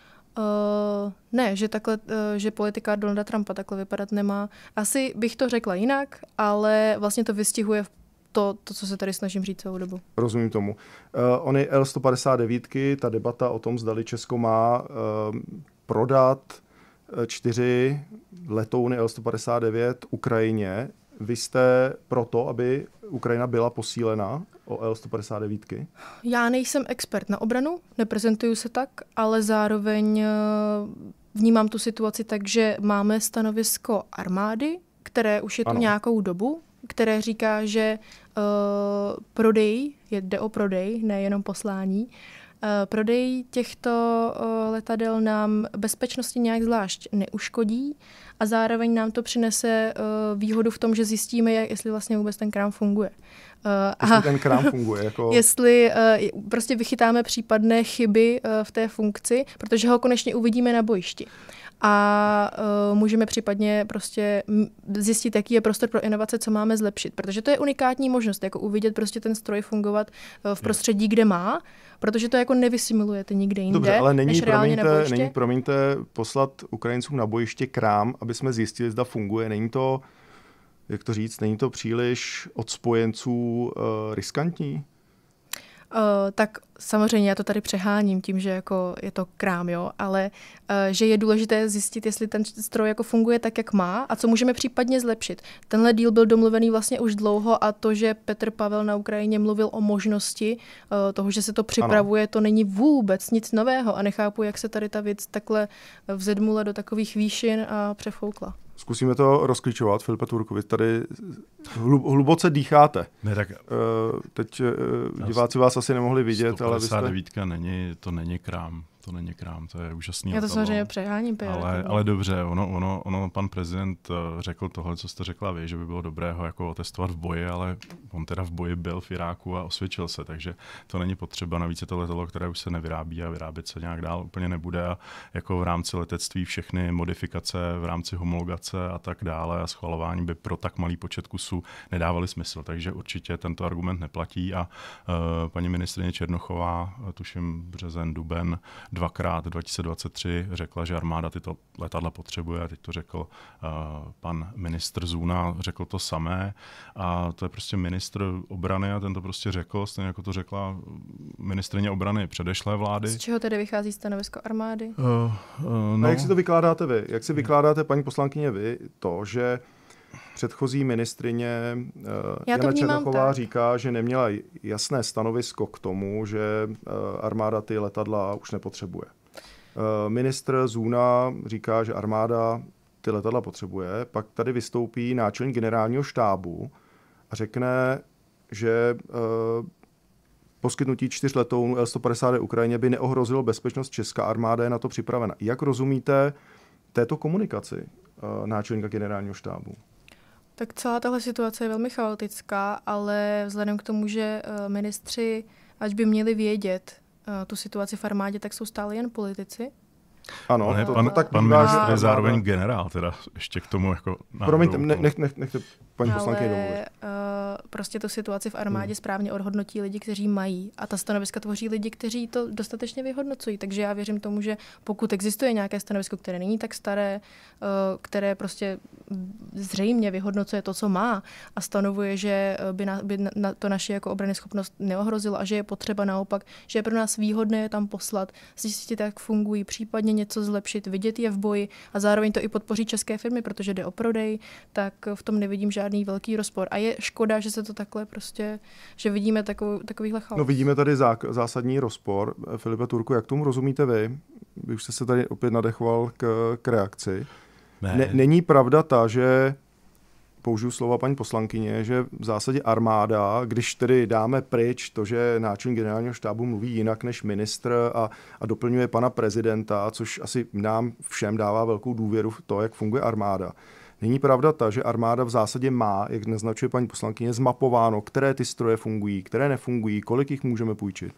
Uh, ne, že, takhle, uh, že politika Donalda Trumpa takhle vypadat nemá. Asi bych to řekla jinak, ale vlastně to vystihuje to, to co se tady snažím říct celou dobu. Rozumím tomu. Uh, ony el sto padesát devět, ta debata o tom, zdali Česko má uh, prodat čtyři letouny el sto padesát devět Ukrajině. Vy jste proto, aby Ukrajina byla posílena o el sto padesát devět? Já nejsem expert na obranu, neprezentuju se tak, ale zároveň vnímám tu situaci tak, že máme stanovisko armády, které už je tu ano. nějakou dobu, které říká, že uh, prodej, jde o prodej, nejenom poslání, Uh, prodej těchto uh, letadel nám bezpečnosti nějak zvlášť neuškodí a zároveň nám to přinese uh, výhodu v tom, že zjistíme, jak, jestli vlastně vůbec ten krám funguje. Uh, jestli ten krám funguje. Jako... Jestli uh, prostě vychytáme případné chyby uh, v té funkci, protože ho konečně uvidíme na bojišti. A uh, můžeme případně prostě zjistit, jaký je prostor pro inovace, co máme zlepšit. Protože to je unikátní možnost, jako uvidět prostě ten stroj fungovat uh, v prostředí, kde má, protože to jako nevysimulujete nikde jinde. Dobře, ale není, než reálně promiňte, na bojiště. není, promiňte, poslat Ukrajincům na bojiště krám, aby jsme zjistili, zda funguje. Není to, jak to říct, není to příliš od spojenců uh, riskantní? Uh, tak samozřejmě já to tady přeháním tím, že jako je to krám, jo, ale uh, že je důležité zjistit, jestli ten stroj jako funguje tak, jak má a co můžeme případně zlepšit. Tenhle deal byl domluvený vlastně už dlouho a to, že Petr Pavel na Ukrajině mluvil o možnosti uh, toho, že se to připravuje, ano. to není vůbec nic nového a nechápu, jak se tady ta věc takhle vzedmula do takových výšin a přefoukla. Zkusíme to rozklíčovat, Filipe Turku, vy tady hluboce dýcháte. Ne, tak... Uh, teď uh, diváci vás asi nemohli vidět, ale vy jste... sto padesát devět není, to není krám. to není krám, to je úžasný. Já to samozřejmě přeháním. Ale, ale dobře, ono, ono, ono, pan prezident řekl tohle, co jste řekla vy, že by bylo dobré ho jako otestovat v boji, ale on teda v boji byl v Iráku a osvědčil se, takže to není potřeba. Navíc je to letadlo, které už se nevyrábí a vyrábět se nějak dál úplně nebude a jako v rámci letectví všechny modifikace v rámci homologace a tak dále a schvalování by pro tak malý počet kusů nedávaly smysl, takže určitě tento argument neplatí a uh, paní ministryně Černochová, tuším březen, duben, dvakrát dva tisíce dvacet tři řekla, že armáda tyto letadla potřebuje a teď to řekl uh, pan ministr Zuna, řekl to samé a to je prostě ministr obrany a ten to prostě řekl, stejně jako to řekla ministryně obrany předešlé vlády. Z čeho tedy vychází stanovisko armády? Uh, uh, no. A jak si to vykládáte vy? Jak si vykládáte, paní poslankyně, vy to, že předchozí ministryně uh, Jana Černochová tak. říká, že neměla jasné stanovisko k tomu, že uh, armáda ty letadla už nepotřebuje. Uh, ministr Zuna říká, že armáda ty letadla potřebuje, pak tady vystoupí náčelník generálního štábu a řekne, že uh, poskytnutí čtyř letounů el sto padesát Ukrajině by neohrozilo bezpečnost, česká armáda je na to připravena. Jak rozumíte této komunikaci uh, náčelníka generálního štábu? Tak celá tahle situace je velmi chaotická, ale vzhledem k tomu, že uh, ministři, až by měli vědět uh, tu situaci v armádě, tak jsou stále jen politici. Ano, ale to, pan, to tak pan ministr je zároveň generál, teda ještě k tomu jako... Promiňte, nech, nech, nechte paní poslankyni domluvit. Uh, prostě tu situaci v armádě hmm. správně odhodnotí lidi, kteří mají a ta stanoviska tvoří lidi, kteří to dostatečně vyhodnocují. Takže já věřím tomu, že pokud existuje nějaké stanovisko, které není tak staré, uh, které prostě zřejmě vyhodnocuje to, co má a stanovuje, že by, na, by na to naši jako obrany schopnost neohrozilo a že je potřeba naopak, že je pro nás výhodné je tam poslat, zjistit, jak fungují, případně něco zlepšit, vidět je v boji a zároveň to i podpoří české firmy, protože jde o prodej, tak v tom nevidím žádný velký rozpor. A je škoda, že se to takhle prostě, že vidíme takovou, takovýhle chaos. No vidíme tady zá, zásadní rozpor. Filipe Turku, jak tomu rozumíte vy? Vy už jste se tady opět nadechoval k, k reakci. Ne. Ne, není pravda ta, že použiju slova paní poslankyně, že v zásadě armáda, když tedy dáme pryč to, že náčelník generálního štábu mluví jinak než ministr a, a doplňuje pana prezidenta, což asi nám všem dává velkou důvěru v to, jak funguje armáda. Není pravda ta, že armáda v zásadě má, jak naznačuje paní poslankyně, zmapováno, které ty stroje fungují, které nefungují, kolik jich můžeme půjčit.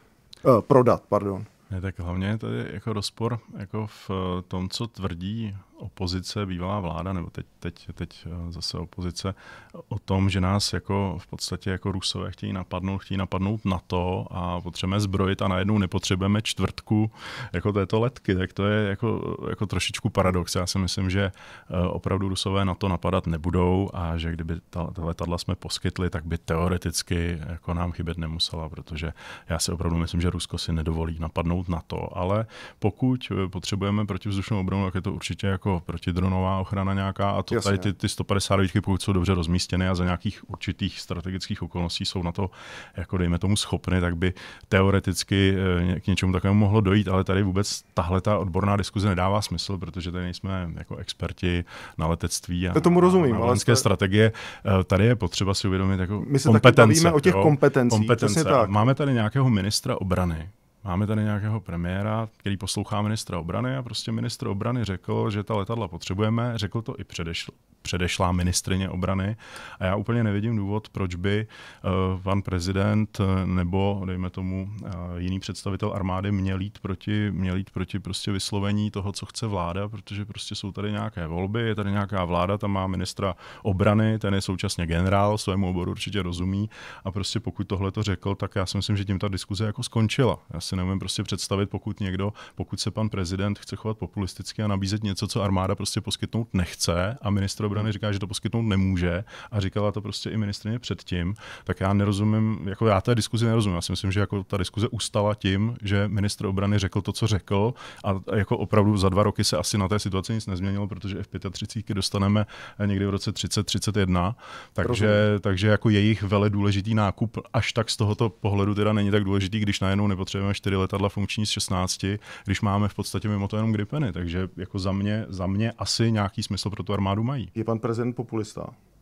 Eh, prodat, pardon. Ne, tak hlavně to je jako rozpor jako v tom, co tvrdí opozice, bývalá vláda, nebo teď, teď, teď zase opozice, o tom, že nás jako v podstatě jako Rusové chtějí napadnout, chtějí napadnout NATO a potřebujeme zbrojit a najednou nepotřebujeme čtvrtku jako této letky, tak to je jako, jako trošičku paradox. Já si myslím, že opravdu Rusové NATO napadat nebudou a že kdyby ta, ta letadla jsme poskytli, tak by teoreticky jako nám chybět nemusela, protože já si opravdu myslím, že Rusko si nedovolí napadnout NATO, ale pokud potřebujeme protivzdušnou obranu, tak je to určitě jako protidronová ochrana nějaká a to Jasně. tady ty, ty sto padesát devět, pokud jsou dobře rozmístěny a za nějakých určitých strategických okolností jsou na to, jako dejme tomu, schopny, tak by teoreticky k něčemu takovému mohlo dojít, ale tady vůbec tahle ta odborná diskuze nedává smysl, protože tady nejsme jako experti na letectví a tomu rozumím, na vojenské ale strategie. Tady je potřeba si uvědomit jako My se kompetence. taky bavíme o těch jo, kompetencích. kompetence. Máme tady nějakého ministra obrany, Máme tady nějakého premiéra, který poslouchá ministra obrany a prostě ministr obrany řekl, že ta letadla potřebujeme, řekl to i předešl, předešlá ministryně obrany a já úplně nevidím důvod, proč by uh, pan prezident nebo, dejme tomu, uh, jiný představitel armády měl jít proti, měl jít proti prostě vyslovení toho, co chce vláda, protože prostě jsou tady nějaké volby, je tady nějaká vláda, tam má ministra obrany, ten je současně generál, svému oboru určitě rozumí a prostě pokud tohle to řekl, tak já si myslím, že tím ta diskuze jako skončila. Já si neumím prostě představit, pokud někdo, pokud se pan prezident chce chovat populisticky a nabízet něco, co armáda prostě poskytnout nechce a ministr obrany říká, že to poskytnout nemůže a říkala to prostě i ministryně předtím, tak já nerozumím, jako já té diskuzi nerozumím. Já si myslím, že jako ta diskuze ustala tím, že ministr obrany řekl to, co řekl a jako opravdu za dva roky se asi na té situaci nic nezměnilo, protože F třicet pět dostaneme někdy v roce třicet třicet jedna, takže, takže jako jejich vele důležitý nákup až tak z tohoto pohledu teda není tak důležitý, když najednou nepotřebujeme čtyři letadla funkční z šestnácti, když máme v podstatě mimo to jenom Gripeny, takže jako za mě, za mě asi nějaký smysl pro tu armádu mají. Je pan prezident populista?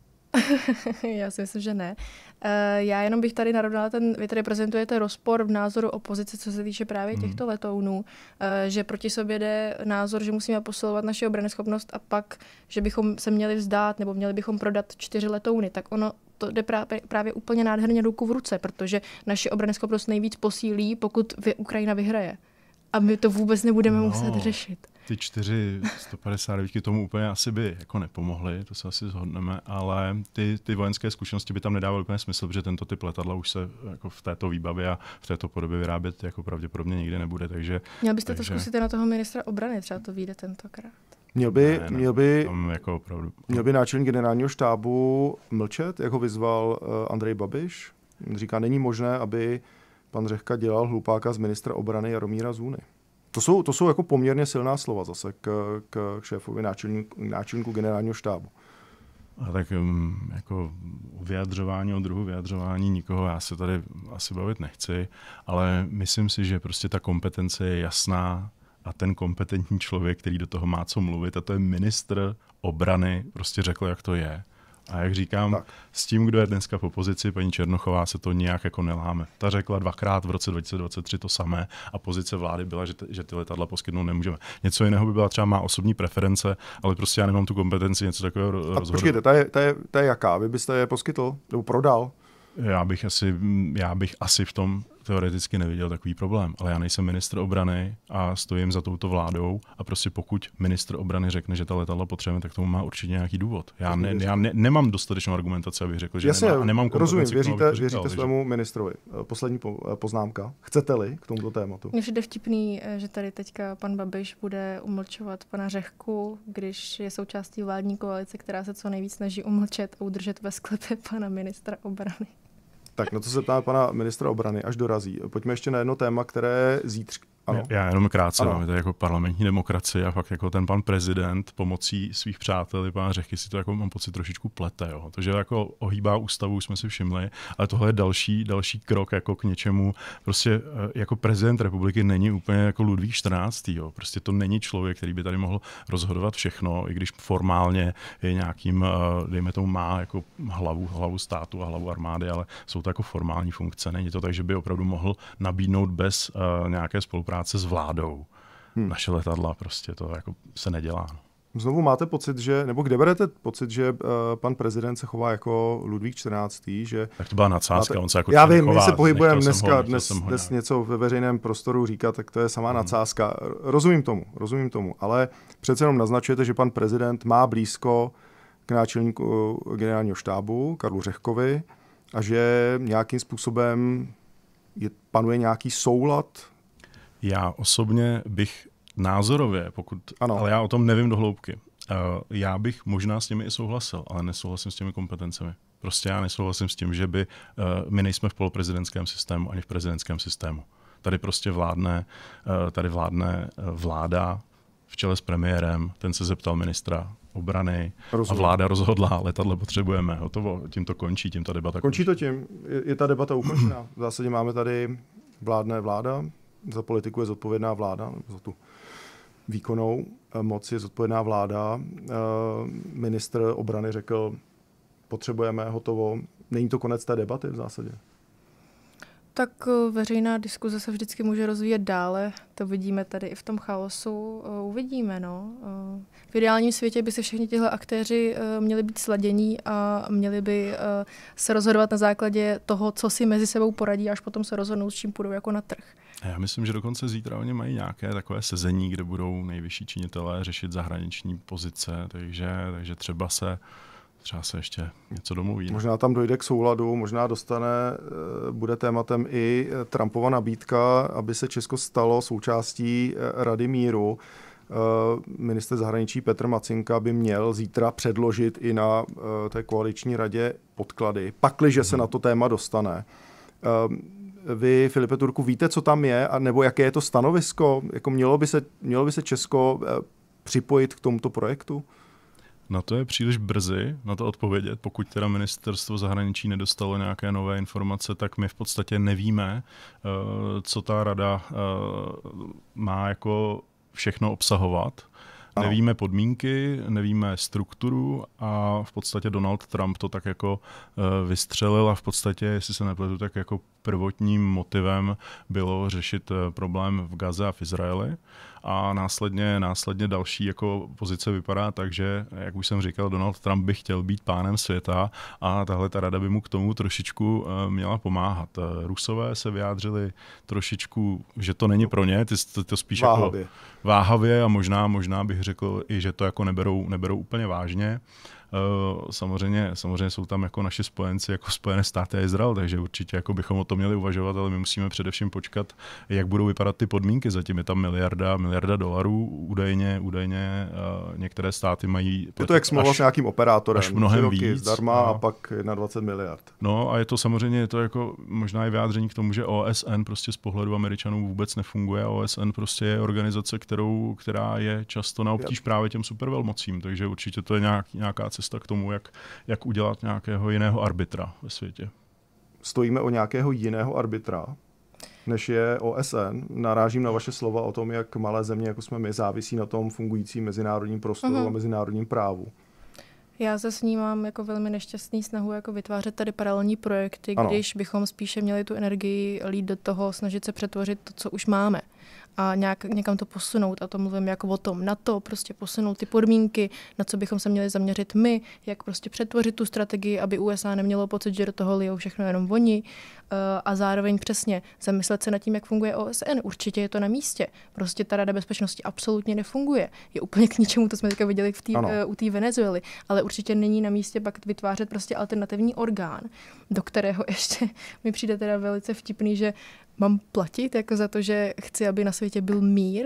Já si myslím, že ne. Uh, já jenom bych tady narovnala ten, vy tady prezentujete rozpor v názoru opozice, co se týče právě těchto hmm. letounů, uh, že proti sobě jde názor, že musíme posilovat naši obranyschopnost a pak, že bychom se měli vzdát nebo měli bychom prodat čtyři letouny, tak ono to jde právě, právě úplně nádherně ruku v ruce, protože naši obranyschopnost nejvíc posílí, pokud vy, Ukrajina vyhraje. A my to vůbec nebudeme no, muset řešit. Ty čtyři sto padesát devět tomu úplně asi by jako nepomohly, to se asi shodneme, ale ty, ty vojenské zkušenosti by tam nedávaly úplně smysl, protože tento typ letadla už se jako v této výbavě a v této podobě vyrábět jako pravděpodobně nikdy nebude. Takže, Měl byste takže... to zkusit na toho ministra obrany, třeba to vyjde tentokrát. Měl by, ne, ne, měl by, jako opravdu... měl by náčelník generálního štábu mlčet, jak ho vyzval uh, Andrej Babiš. Říká, není možné, aby pan Řehka dělal hlupáka z ministra obrany Jaromíra Zůny. To jsou, to jsou jako poměrně silná slova zase k, k šéfovi náčelníku, náčelníku generálního štábu. A tak jako o vyjadřování, o druhu vyjadřování nikoho já se tady asi bavit nechci, ale myslím si, že prostě ta kompetence je jasná a ten kompetentní člověk, který do toho má co mluvit, a to je ministr obrany, prostě řekl, jak to je. A jak říkám, tak. S tím, kdo je dneska v opozici, paní Černochová, se to nějak jako neláme. Ta řekla dvakrát v roce dva tisíce dvacet tři to samé a pozice vlády byla, že, t- že ty letadla poskytnout nemůžeme. Něco jiného by byla třeba má osobní preference, ale prostě já nemám tu kompetenci něco takového rozhodovat. Počkejte, ta je, ta, je, ta je jaká? Vy byste je poskytl nebo prodal? Já bych asi, já bych asi v tom teoreticky neviděl takový problém, ale já nejsem ministr obrany a stojím za touto vládou a prostě pokud ministr obrany řekne, že ta letadla potřebujeme, tak tomu má určitě nějaký důvod. Já, ne, já ne, nemám dostatečnou argumentaci, abych řekl, že Jasně, nemá, nemám kompetenci. Rozumím, věříte, tomu, říkal, věříte takže... svému ministrovi. Poslední poznámka. Chcete-li k tomuto tématu? Mně přijde vtipný, že tady teďka pan Babiš bude umlčovat pana Řehku, když je součástí vládní koalice, která se co nejvíc snaží umlčet a udržet ve sklepě pana ministra obrany. Tak na to se ptá pana ministra obrany, až dorazí. Pojďme ještě na jedno téma, které zítř... Ano. Já jenom krátce, máme tady jako parlamentní demokracie a fakt jako ten pan prezident pomocí svých přátel, pana Řehky, si to jako mám pocit trošičku plete. Jo. To, že jako ohýbá ústavu, jsme si všimli, ale tohle je další, další krok jako k něčemu. Prostě jako prezident republiky není úplně jako Ludvík čtrnáctý. Jo. Prostě to není člověk, který by tady mohl rozhodovat všechno, i když formálně je nějakým, dejme tomu, má jako hlavu, hlavu státu a hlavu armády, ale jsou to jako formální funkce. Není to tak, že by opravdu mohl nabídnout bez uh, nějaké spolupráce s vládou. Hmm. Naše letadla prostě to jako se nedělá. No. Znovu máte pocit, že, nebo kde berete pocit, že uh, pan prezident se chová jako Ludvík čtrnáctý, že... Tak to byla nadsázka, máte... on se jako Já vím, chová, my se pohybujeme dneska, ho, dnes, dnes něco ve veřejném prostoru říkat, tak to je samá hmm. nadsázka. Rozumím tomu, rozumím tomu, ale přece jenom naznačujete, že pan prezident má blízko k náčelníku generálního štábu, Karlu Řehkovi, a že nějakým způsobem je, panuje nějaký soulad. Já osobně bych názorově, pokud, ale já o tom nevím do hloubky, uh, já bych možná s nimi i souhlasil, ale nesouhlasím s těmi kompetencemi. Prostě já nesouhlasím s tím, že by uh, my nejsme v poloprezidentském systému ani v prezidentském systému. Tady prostě vládne, uh, tady vládne uh, vláda v čele s premiérem, ten se zeptal ministra obrany Rozumím. A vláda rozhodla, letadlo potřebujeme. Hotovo, tím to končí, tím ta debata končí. Končí to tím, je, je ta debata ukončená. V zásadě máme tady vládne vláda, za politiku je zodpovědná vláda, za tu výkonnou moc je zodpovědná vláda. Ministr obrany řekl, potřebujeme, hotovo. Není to konec té debaty v zásadě? Tak veřejná diskuze se vždycky může rozvíjet dále. To vidíme tady i v tom chaosu. Uvidíme, no. V ideálním světě by se všichni tihle aktéři měli být sladění a měli by se rozhodovat na základě toho, co si mezi sebou poradí, až potom se rozhodnou, s čím půjdou jako na trh. Já myslím, že dokonce zítra oni mají nějaké takové sezení, kde budou nejvyšší činitelé řešit zahraniční pozice, takže, takže třeba se Třeba se ještě něco domluví. Možná tam dojde k souladu, možná dostane, bude tématem i Trumpova nabídka, aby se Česko stalo součástí Rady míru. Ministr zahraničí Petr Macinka by měl zítra předložit i na té koaliční radě podklady, pakliže se na to téma dostane. Vy, Filipe Turku, víte, co tam je, a nebo jaké je to stanovisko? Jako mělo by se, mělo by se Česko připojit k tomuto projektu? Na to je příliš brzy, na to odpovědět. Pokud teda ministerstvo zahraničí nedostalo nějaké nové informace, tak my v podstatě nevíme, co ta rada má jako všechno obsahovat. Ano. Nevíme podmínky, nevíme strukturu a v podstatě Donald Trump to tak jako uh, vystřelil a v podstatě, jestli se nepletu, tak jako prvotním motivem bylo řešit uh, problém v Gaze a v Izraeli. A následně, následně další jako pozice vypadá tak, že, jak už jsem říkal, Donald Trump by chtěl být pánem světa a tahle ta rada by mu k tomu trošičku uh, měla pomáhat. Uh, Rusové se vyjádřili trošičku, že to není pro ně, ty to, to spíš váhavě. jako váhavě a možná, možná bych řekl i, že to jako neberou, neberou úplně vážně. Uh, samozřejmě, samozřejmě jsou tam jako naši spojenci, jako Spojené státy a Izrael, takže určitě jako bychom o tom měli uvažovat, ale my musíme především počkat, jak budou vypadat ty podmínky. Zatím je tam miliarda, miliarda dolarů, údajně, údajně uh, některé státy mají... Je to jak smlouva s nějakým operátorem, až mnohem víc. Zdarma a, a pak dvacet jedna miliard. No a je to samozřejmě, je to jako možná i vyjádření k tomu, že O S N prostě z pohledu Američanů vůbec nefunguje. O S N prostě je organizace, kterou, která je často na obtíž právě těm supervelmocím, takže určitě to je nějak, nějaká cesta k tomu, jak, jak udělat nějakého jiného arbitra ve světě. Stojíme o nějakého jiného arbitra, než je O S N. Narážím na vaše slova o tom, jak malé země, jako jsme my, závisí na tom fungujícím mezinárodním prostoru uh-huh. a mezinárodním právu. Já se snímám jako velmi nešťastný snahu jako vytvářet tady paralelní projekty, ano. když bychom spíše měli tu energii lít do toho, snažit se přetvořit to, co už máme. A nějak, někam to posunout. A to mluvím jako o tom, na to prostě posunout ty podmínky, na co bychom se měli zaměřit my, jak prostě přetvořit tu strategii, aby U S A nemělo pocit, že do toho lijou všechno jenom oni. A zároveň přesně zamyslet se nad tím, jak funguje O S N. Určitě je to na místě. Prostě ta Rada bezpečnosti absolutně nefunguje. Je úplně k ničemu, to jsme teďka viděli v tý, uh, u té Venezuely, ale určitě není na místě pak vytvářet prostě alternativní orgán, do kterého ještě mi přijde teda velice vtipný, že mám platit jako za to, že chci, aby na světě byl mír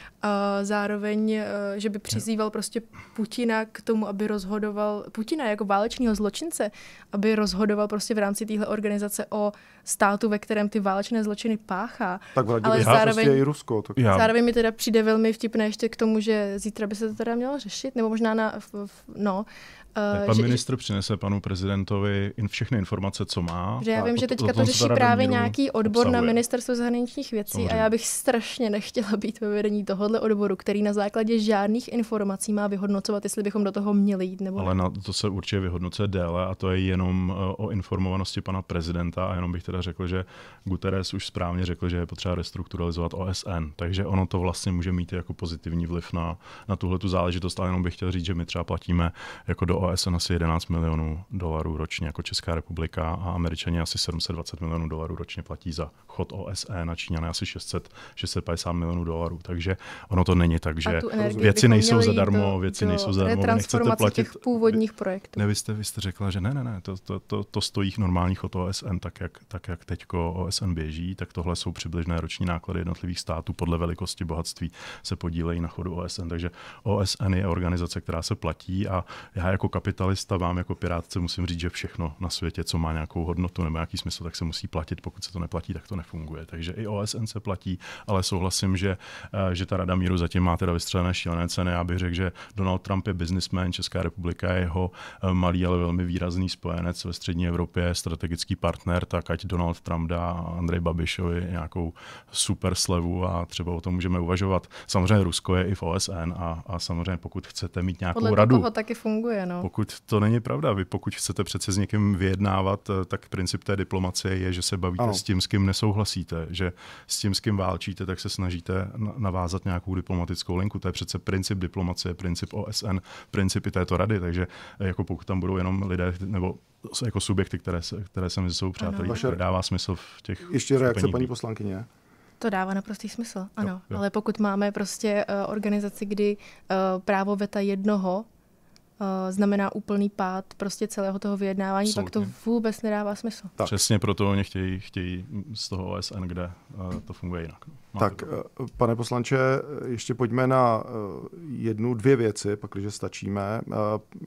a zároveň, že by přizýval prostě Putina k tomu, aby rozhodoval, Putina jako válečného zločince, aby rozhodoval prostě v rámci téhle organizace o státu, ve kterém ty válečné zločiny páchá. Tak ale zároveň, prostě i Rusko. Tak... Zároveň mi teda přijde velmi vtipné ještě k tomu, že zítra by se to teda mělo řešit, nebo možná na, no, Uh, Pan že, ministr přinese panu prezidentovi in, všechny informace, co má. Že já vím, že teďka to, to řeší právě nějaký odbor obsahuje. Na ministerstvo zahraničních věcí Samozřejmě. A já bych strašně nechtěla být ve vedení tohohle odboru, který na základě žádných informací má vyhodnocovat, jestli bychom do toho měli jít nebo Ale ne. na to se určitě vyhodnocuje déle a to je jenom uh, o informovanosti pana prezidenta a jenom bych teda řekl, že Guterres už správně řekl, že je potřeba restrukturalizovat O S N, takže ono to vlastně může mít jako pozitivní vliv na, na tuhletu záležitost, ale jenom bych chtěl říct, že my třeba platíme jako do O S N asi jedenáct milionů dolarů ročně jako Česká republika a Američani asi sedm set dvacet milionů dolarů ročně platí za chod O S N a Číňané asi šest set, šest set padesát milionů dolarů. Takže ono to není tak, že věci nejsou zadarmo, do, věci do nejsou zadarmo, vy nechcete platit těch původních projektů. Ne, vy jste, vy jste řekla, že ne, ne, ne, to, to, to, to stojí normální chod O S N, tak jak, tak jak teďko O S N běží, tak tohle jsou přibližné roční náklady jednotlivých států podle velikosti bohatství se podílejí na chodu O S N. Takže O S N je organizace, která se platí a já jako kapitalista vám jako pirátce musím říct, že všechno na světě, co má nějakou hodnotu nebo nějaký smysl, tak se musí platit. Pokud se to neplatí, tak to nefunguje. Takže i O S N se platí, ale souhlasím, že, že ta Rada míru zatím má teda vystřelené šílené ceny. Já bych řekl, že Donald Trump je businessman, Česká republika je jeho malý, ale velmi výrazný spojenec ve střední Evropě, strategický partner, tak ať Donald Trump dá Andrej Babišovi nějakou super slevu a třeba o tom můžeme uvažovat. Samozřejmě Rusko je i v O S N a, a samozřejmě pokud chcete mít nějakou Podle radu. Podle toho taky funguje, no. Pokud to není pravda, vy pokud chcete přece s někým vyjednávat, tak princip té diplomacie je, že se bavíte ano. s tím, s kým nesouhlasíte, že s tím, s kým válčíte, tak se snažíte navázat nějakou diplomatickou linku. To je přece princip diplomacie, princip O S N, principy této rady, takže jako pokud tam budou jenom lidé nebo jako subjekty, které se, které se mezi sebou přátelí, to dává smysl v těch Ještě reakce paní poslankyně. To dává naprostý smysl, ano. Jo, jo. Ale pokud máme prostě uh, organizaci, kdy uh, právo veta jednoho uh, znamená úplný pád prostě celého toho vyjednávání, Absolutně. Pak to vůbec nedává smysl. Tak. Přesně proto oni chtějí, chtějí z toho O S N, kde uh, to funguje jinak. Máte tak, to. Pane poslanče, ještě pojďme na uh, jednu, dvě věci, pak když stačíme. Uh,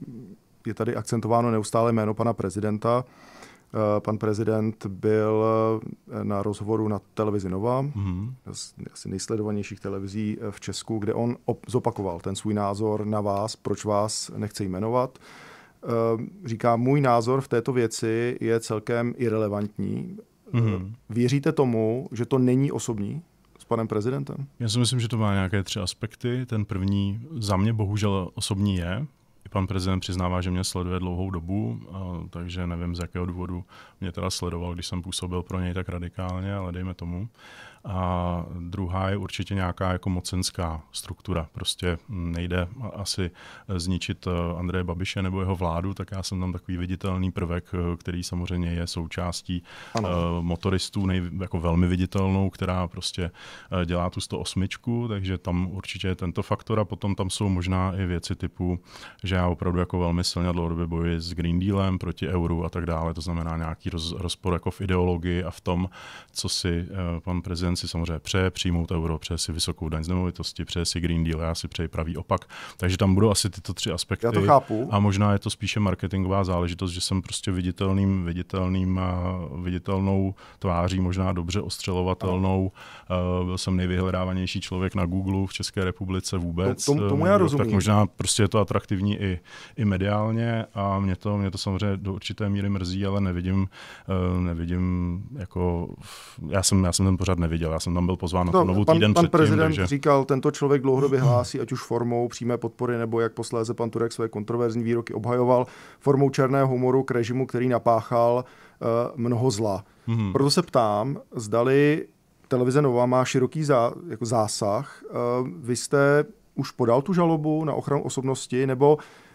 je tady akcentováno neustále jméno pana prezidenta. Pan prezident byl na rozhovoru na televizi Nova, mm-hmm. asi nejsledovanějších televizí v Česku, kde on op- zopakoval ten svůj názor na vás, proč vás nechce jmenovat. Říká, můj názor v této věci je celkem irelevantní. Mm-hmm. Věříte tomu, že to není osobní panem prezidentem? Já si myslím, že to má nějaké tři aspekty. Ten první za mě bohužel osobní je. I pan prezident přiznává, že mě sleduje dlouhou dobu, takže nevím, z jakého důvodu mě teda sledoval, když jsem působil pro něj tak radikálně, ale dejme tomu. A druhá je určitě nějaká jako mocenská struktura. Prostě nejde asi zničit Andreje Babiše nebo jeho vládu, tak já jsem tam takový viditelný prvek, který samozřejmě je součástí ano. motoristů, nej, jako velmi viditelnou, která prostě dělá tu sto osm, takže tam určitě je tento faktor a potom tam jsou možná i věci typu, že já opravdu jako velmi silně dlouhodobě bojuji s Green Dealem proti euru a tak dále, to znamená nějaký roz, rozpor jako v ideologii a v tom, co si pan prezident si samozřejmě přeje přijmout euro, přeje si vysokou daň z nemovitosti, přeje si Green Deal, já si přeji pravý opak. Takže tam budou asi tyto tři aspekty. Já to chápu. A možná je to spíše marketingová záležitost, že jsem prostě viditelným, viditelným, viditelnou tváří, možná dobře ostřelovatelnou. Uh, byl jsem nejvyhledávanější člověk na Google v České republice vůbec. To, tomu, tomu já rozumím. Tak možná prostě je to atraktivní i, i mediálně a mě to, mě to samozřejmě do určité míry mrzí, ale nevidím, uh, nevidím jako, já jsem, já jsem ten pořád neviděl. Já jsem tam byl pozván na no, novou pan, týden pan předtím. prezident takže... říkal, tento člověk dlouhodobě hlásí, ať už formou přímé podpory, nebo jak posléze pan Turek své kontroverzní výroky obhajoval, formou černého humoru k režimu, který napáchal uh, mnoho zla. Mm-hmm. Proto se ptám, zdali televize Nova má široký zá, jako zásah. Uh, vy jste už podal tu žalobu na ochranu osobnosti, nebo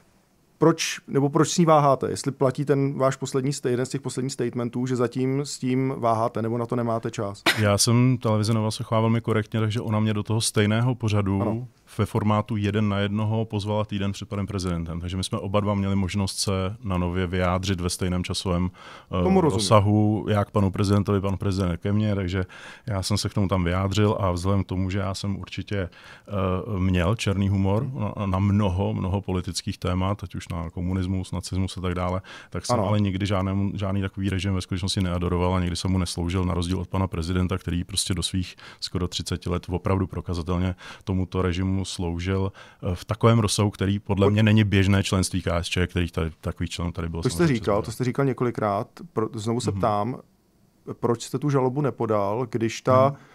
Proč, nebo proč s ní váháte? Jestli platí ten váš poslední, jeden z těch posledních statementů, že zatím s tím váháte, nebo na to nemáte čas? Já jsem televize Nova se chová velmi korektně, takže ona mě do toho stejného pořadu ano. ve formátu jeden na jednoho pozvala týden před panem prezidentem. Takže my jsme oba dva měli možnost se na Nově vyjádřit ve stejném časovém uh, rozsahu, jak panu prezidentovi, pan prezident ke mně, takže já jsem se k tomu tam vyjádřil a vzhledem k tomu, že já jsem určitě uh, měl černý humor na, na mnoho, mnoho politických témat, ať už na komunismus, nacismus a tak dále, tak jsem ano. ale nikdy žádný, žádný takový režim ve skutečnosti neadoroval a nikdy jsem mu nesloužil, na rozdíl od pana prezidenta, který prostě do svých skoro třiceti let opravdu prokazatelně tomuto režimu sloužil v takovém rozsahu, který podle mě není běžné členství K S Č, který tady, takových členů tady bylo. To jste říkal, to jste říkal několikrát. Pro, znovu se mm-hmm. ptám, proč jste tu žalobu nepodal, když ta mm.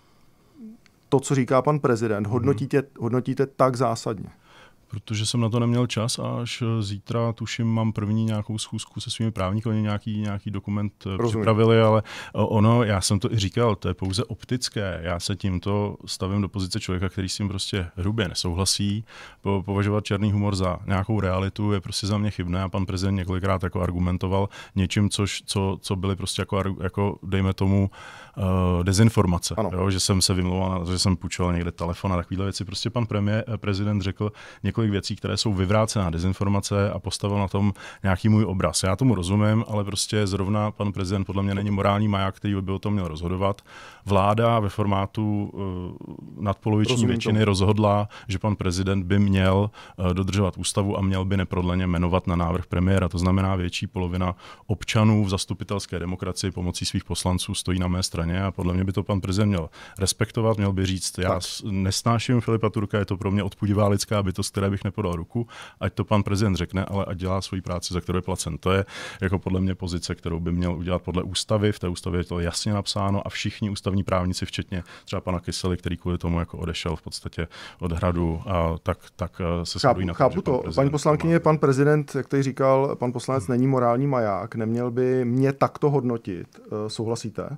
to, co říká pan prezident, hodnotíte, hodnotíte tak zásadně? Protože jsem na to neměl čas a až zítra, tuším, mám první nějakou schůzku se svými právníky, oni nějaký, nějaký dokument Rozumím. připravili, ale ono, já jsem to i říkal, to je pouze optické. Já se tímto stavím do pozice člověka, který s tím prostě hrubě nesouhlasí. Po, považovat černý humor za nějakou realitu je prostě za mě chybné a pan prezident několikrát jako argumentoval něčím, což, co, co byly prostě jako, jako dejme tomu, uh, dezinformace. Jo? Že jsem se vymlouval na to, že jsem půjčoval někde telefon a takovýhle věci. Prostě pan premiér, prezident řekl několik věcí, které jsou vyvrácená dezinformace a postavil na tom nějaký můj obraz. Já tomu rozumím, ale prostě zrovna pan prezident podle mě není morální maják, který by o tom měl rozhodovat. Vláda ve formátu uh, nadpoloviční Rozumím většiny tomu. rozhodla, že pan prezident by měl uh, dodržovat ústavu a měl by neprodleně jmenovat na návrh premiéra. To znamená, větší polovina občanů v zastupitelské demokracii pomocí svých poslanců stojí na mé straně a podle mě by to pan prezident měl respektovat, měl by říct, já tak. nesnáším Filipa Turka, je to pro mě odpudivá lidská bytost, které bych nepodal ruku, ať to pan prezident řekne, ale ať dělá svoji práci, za kterou je placen. To je jako podle mě pozice, kterou by měl udělat podle ústavy. V té ústavě je to jasně napsáno a všichni ústavní právníci, včetně třeba pana Kysely, který kvůli tomu jako odešel v podstatě od Hradu, a tak, tak se shodují na to. Chápu to. Paní poslankyně, pan prezident, jak tady říkal, pan poslanec hmm. není morální maják, neměl by mě takto hodnotit. Souhlasíte?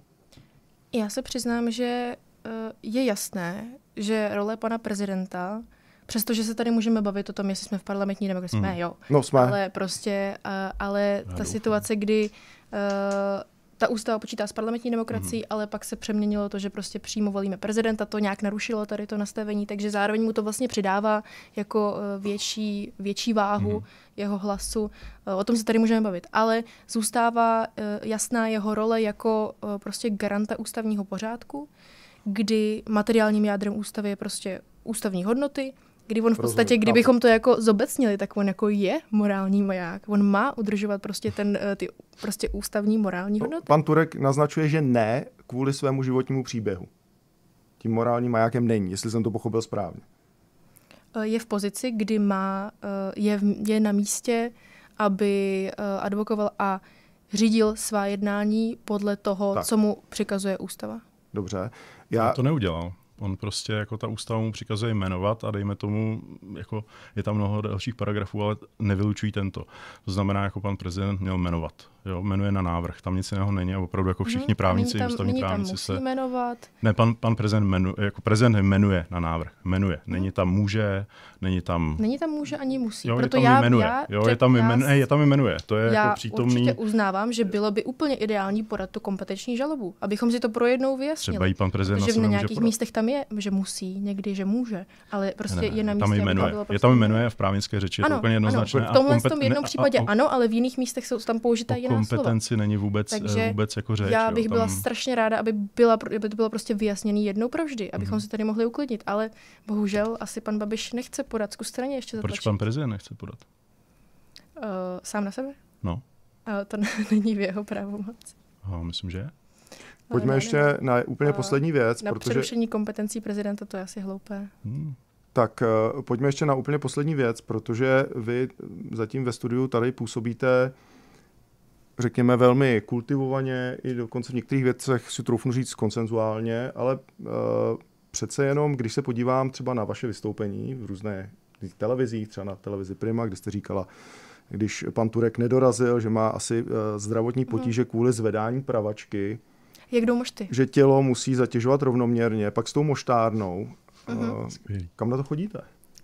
Já se přiznám, že je jasné, že role pana prezidenta, přestože se tady můžeme bavit o tom, jestli jsme v parlamentní demokracii, mm. jsme, jo. No jsme. Ale prostě, uh, ale ta situace, kdy uh, ta ústava počítá s parlamentní demokracií, mm. ale pak se přeměnilo to, že prostě přímo volíme prezidenta, to nějak narušilo tady to nastavení, takže zároveň mu to vlastně přidává jako uh, větší, větší váhu mm. jeho hlasu. Uh, o tom se tady můžeme bavit. Ale zůstává uh, jasná jeho role jako uh, prostě garanta ústavního pořádku, kdy materiálním jádrem ústavy je prostě ústavní hodnoty, kdy on v podstatě, kdybychom to jako zobecnili, tak on jako je morální maják. On má udržovat prostě ten, ty prostě ústavní morální hodnoty. Pan Turek naznačuje, že ne kvůli svému životnímu příběhu. Tím morálním majákem není, jestli jsem to pochopil správně. Je v pozici, kdy má, je, je na místě, aby advokoval a řídil svá jednání podle toho, tak. co mu přikazuje ústava. dobře. Já... On to neudělal. On prostě jako ta ústava mu přikazuje jmenovat a dejme tomu, jako je tam mnoho dalších paragrafů, ale nevylučují tento. To znamená, jako pan prezident měl jmenovat. Jo, jmenuje na návrh, tam nic jiného není a opravdu jako všichni právníci, tam, ústavní právníci tam se... jmenovat. Ne, pan, pan prezident jmenuje, jako prezident jmenuje na návrh, jmenuje. Není tam může, není tam... Není tam může ani musí, jo, proto je tam já, jmenuje. já, jo, je tam, jmenuje, ne, je tam jmenuje, to je já jako přítomný... určitě uznávám, že bylo by úplně ideální podat tu kompetenční žalobu, abychom si to pro jednou vyjasnili. Třeba jí pan prezident protože na na může nějakých podat. místech tam je, že musí, někdy, že může, ale prostě ne, ne, je na místě, tam jmenuje. Bylo prostě je tam jmenuje v právnické řeči, ano, je to úplně jednoznačné. Ano, v tomhle kompet... tom jednom případě a, a, ano, ale v jiných místech jsou tam použita jiná slova. Kompetenci není vůbec, Takže vůbec jako řeč. já bych jo, byla tam... strašně ráda, aby, byla, aby to bylo prostě vyjasněný jednou provždy, abychom mm. se tady mohli uklidnit, ale bohužel asi pan Babiš nechce podat, zkuste na ně ještě zatlačit. Proč pan prezident nechce podat? Uh, sám na sebe? No. Uh, to není v jeho pravomoci. Oh, myslím, že je. Pojďme ne, ještě ne. na úplně uh, poslední věc. Na protože... přerušení kompetencí prezidenta, to je asi hloupé. Hmm. Tak uh, pojďme ještě na úplně poslední věc, protože vy zatím ve studiu tady působíte, řekněme, velmi kultivovaně, i dokonce v některých věcech si troufnu říct konsenzuálně, ale uh, přece jenom, když se podívám třeba na vaše vystoupení v různých televizích, třeba na televizi Prima, kde jste říkala, když pan Turek nedorazil, že má asi uh, zdravotní potíže kvůli zvedání pravačky, jak jdou mošty? Že tělo musí zatěžovat rovnoměrně, pak s tou moštárnou. Uh, kam na to chodíte?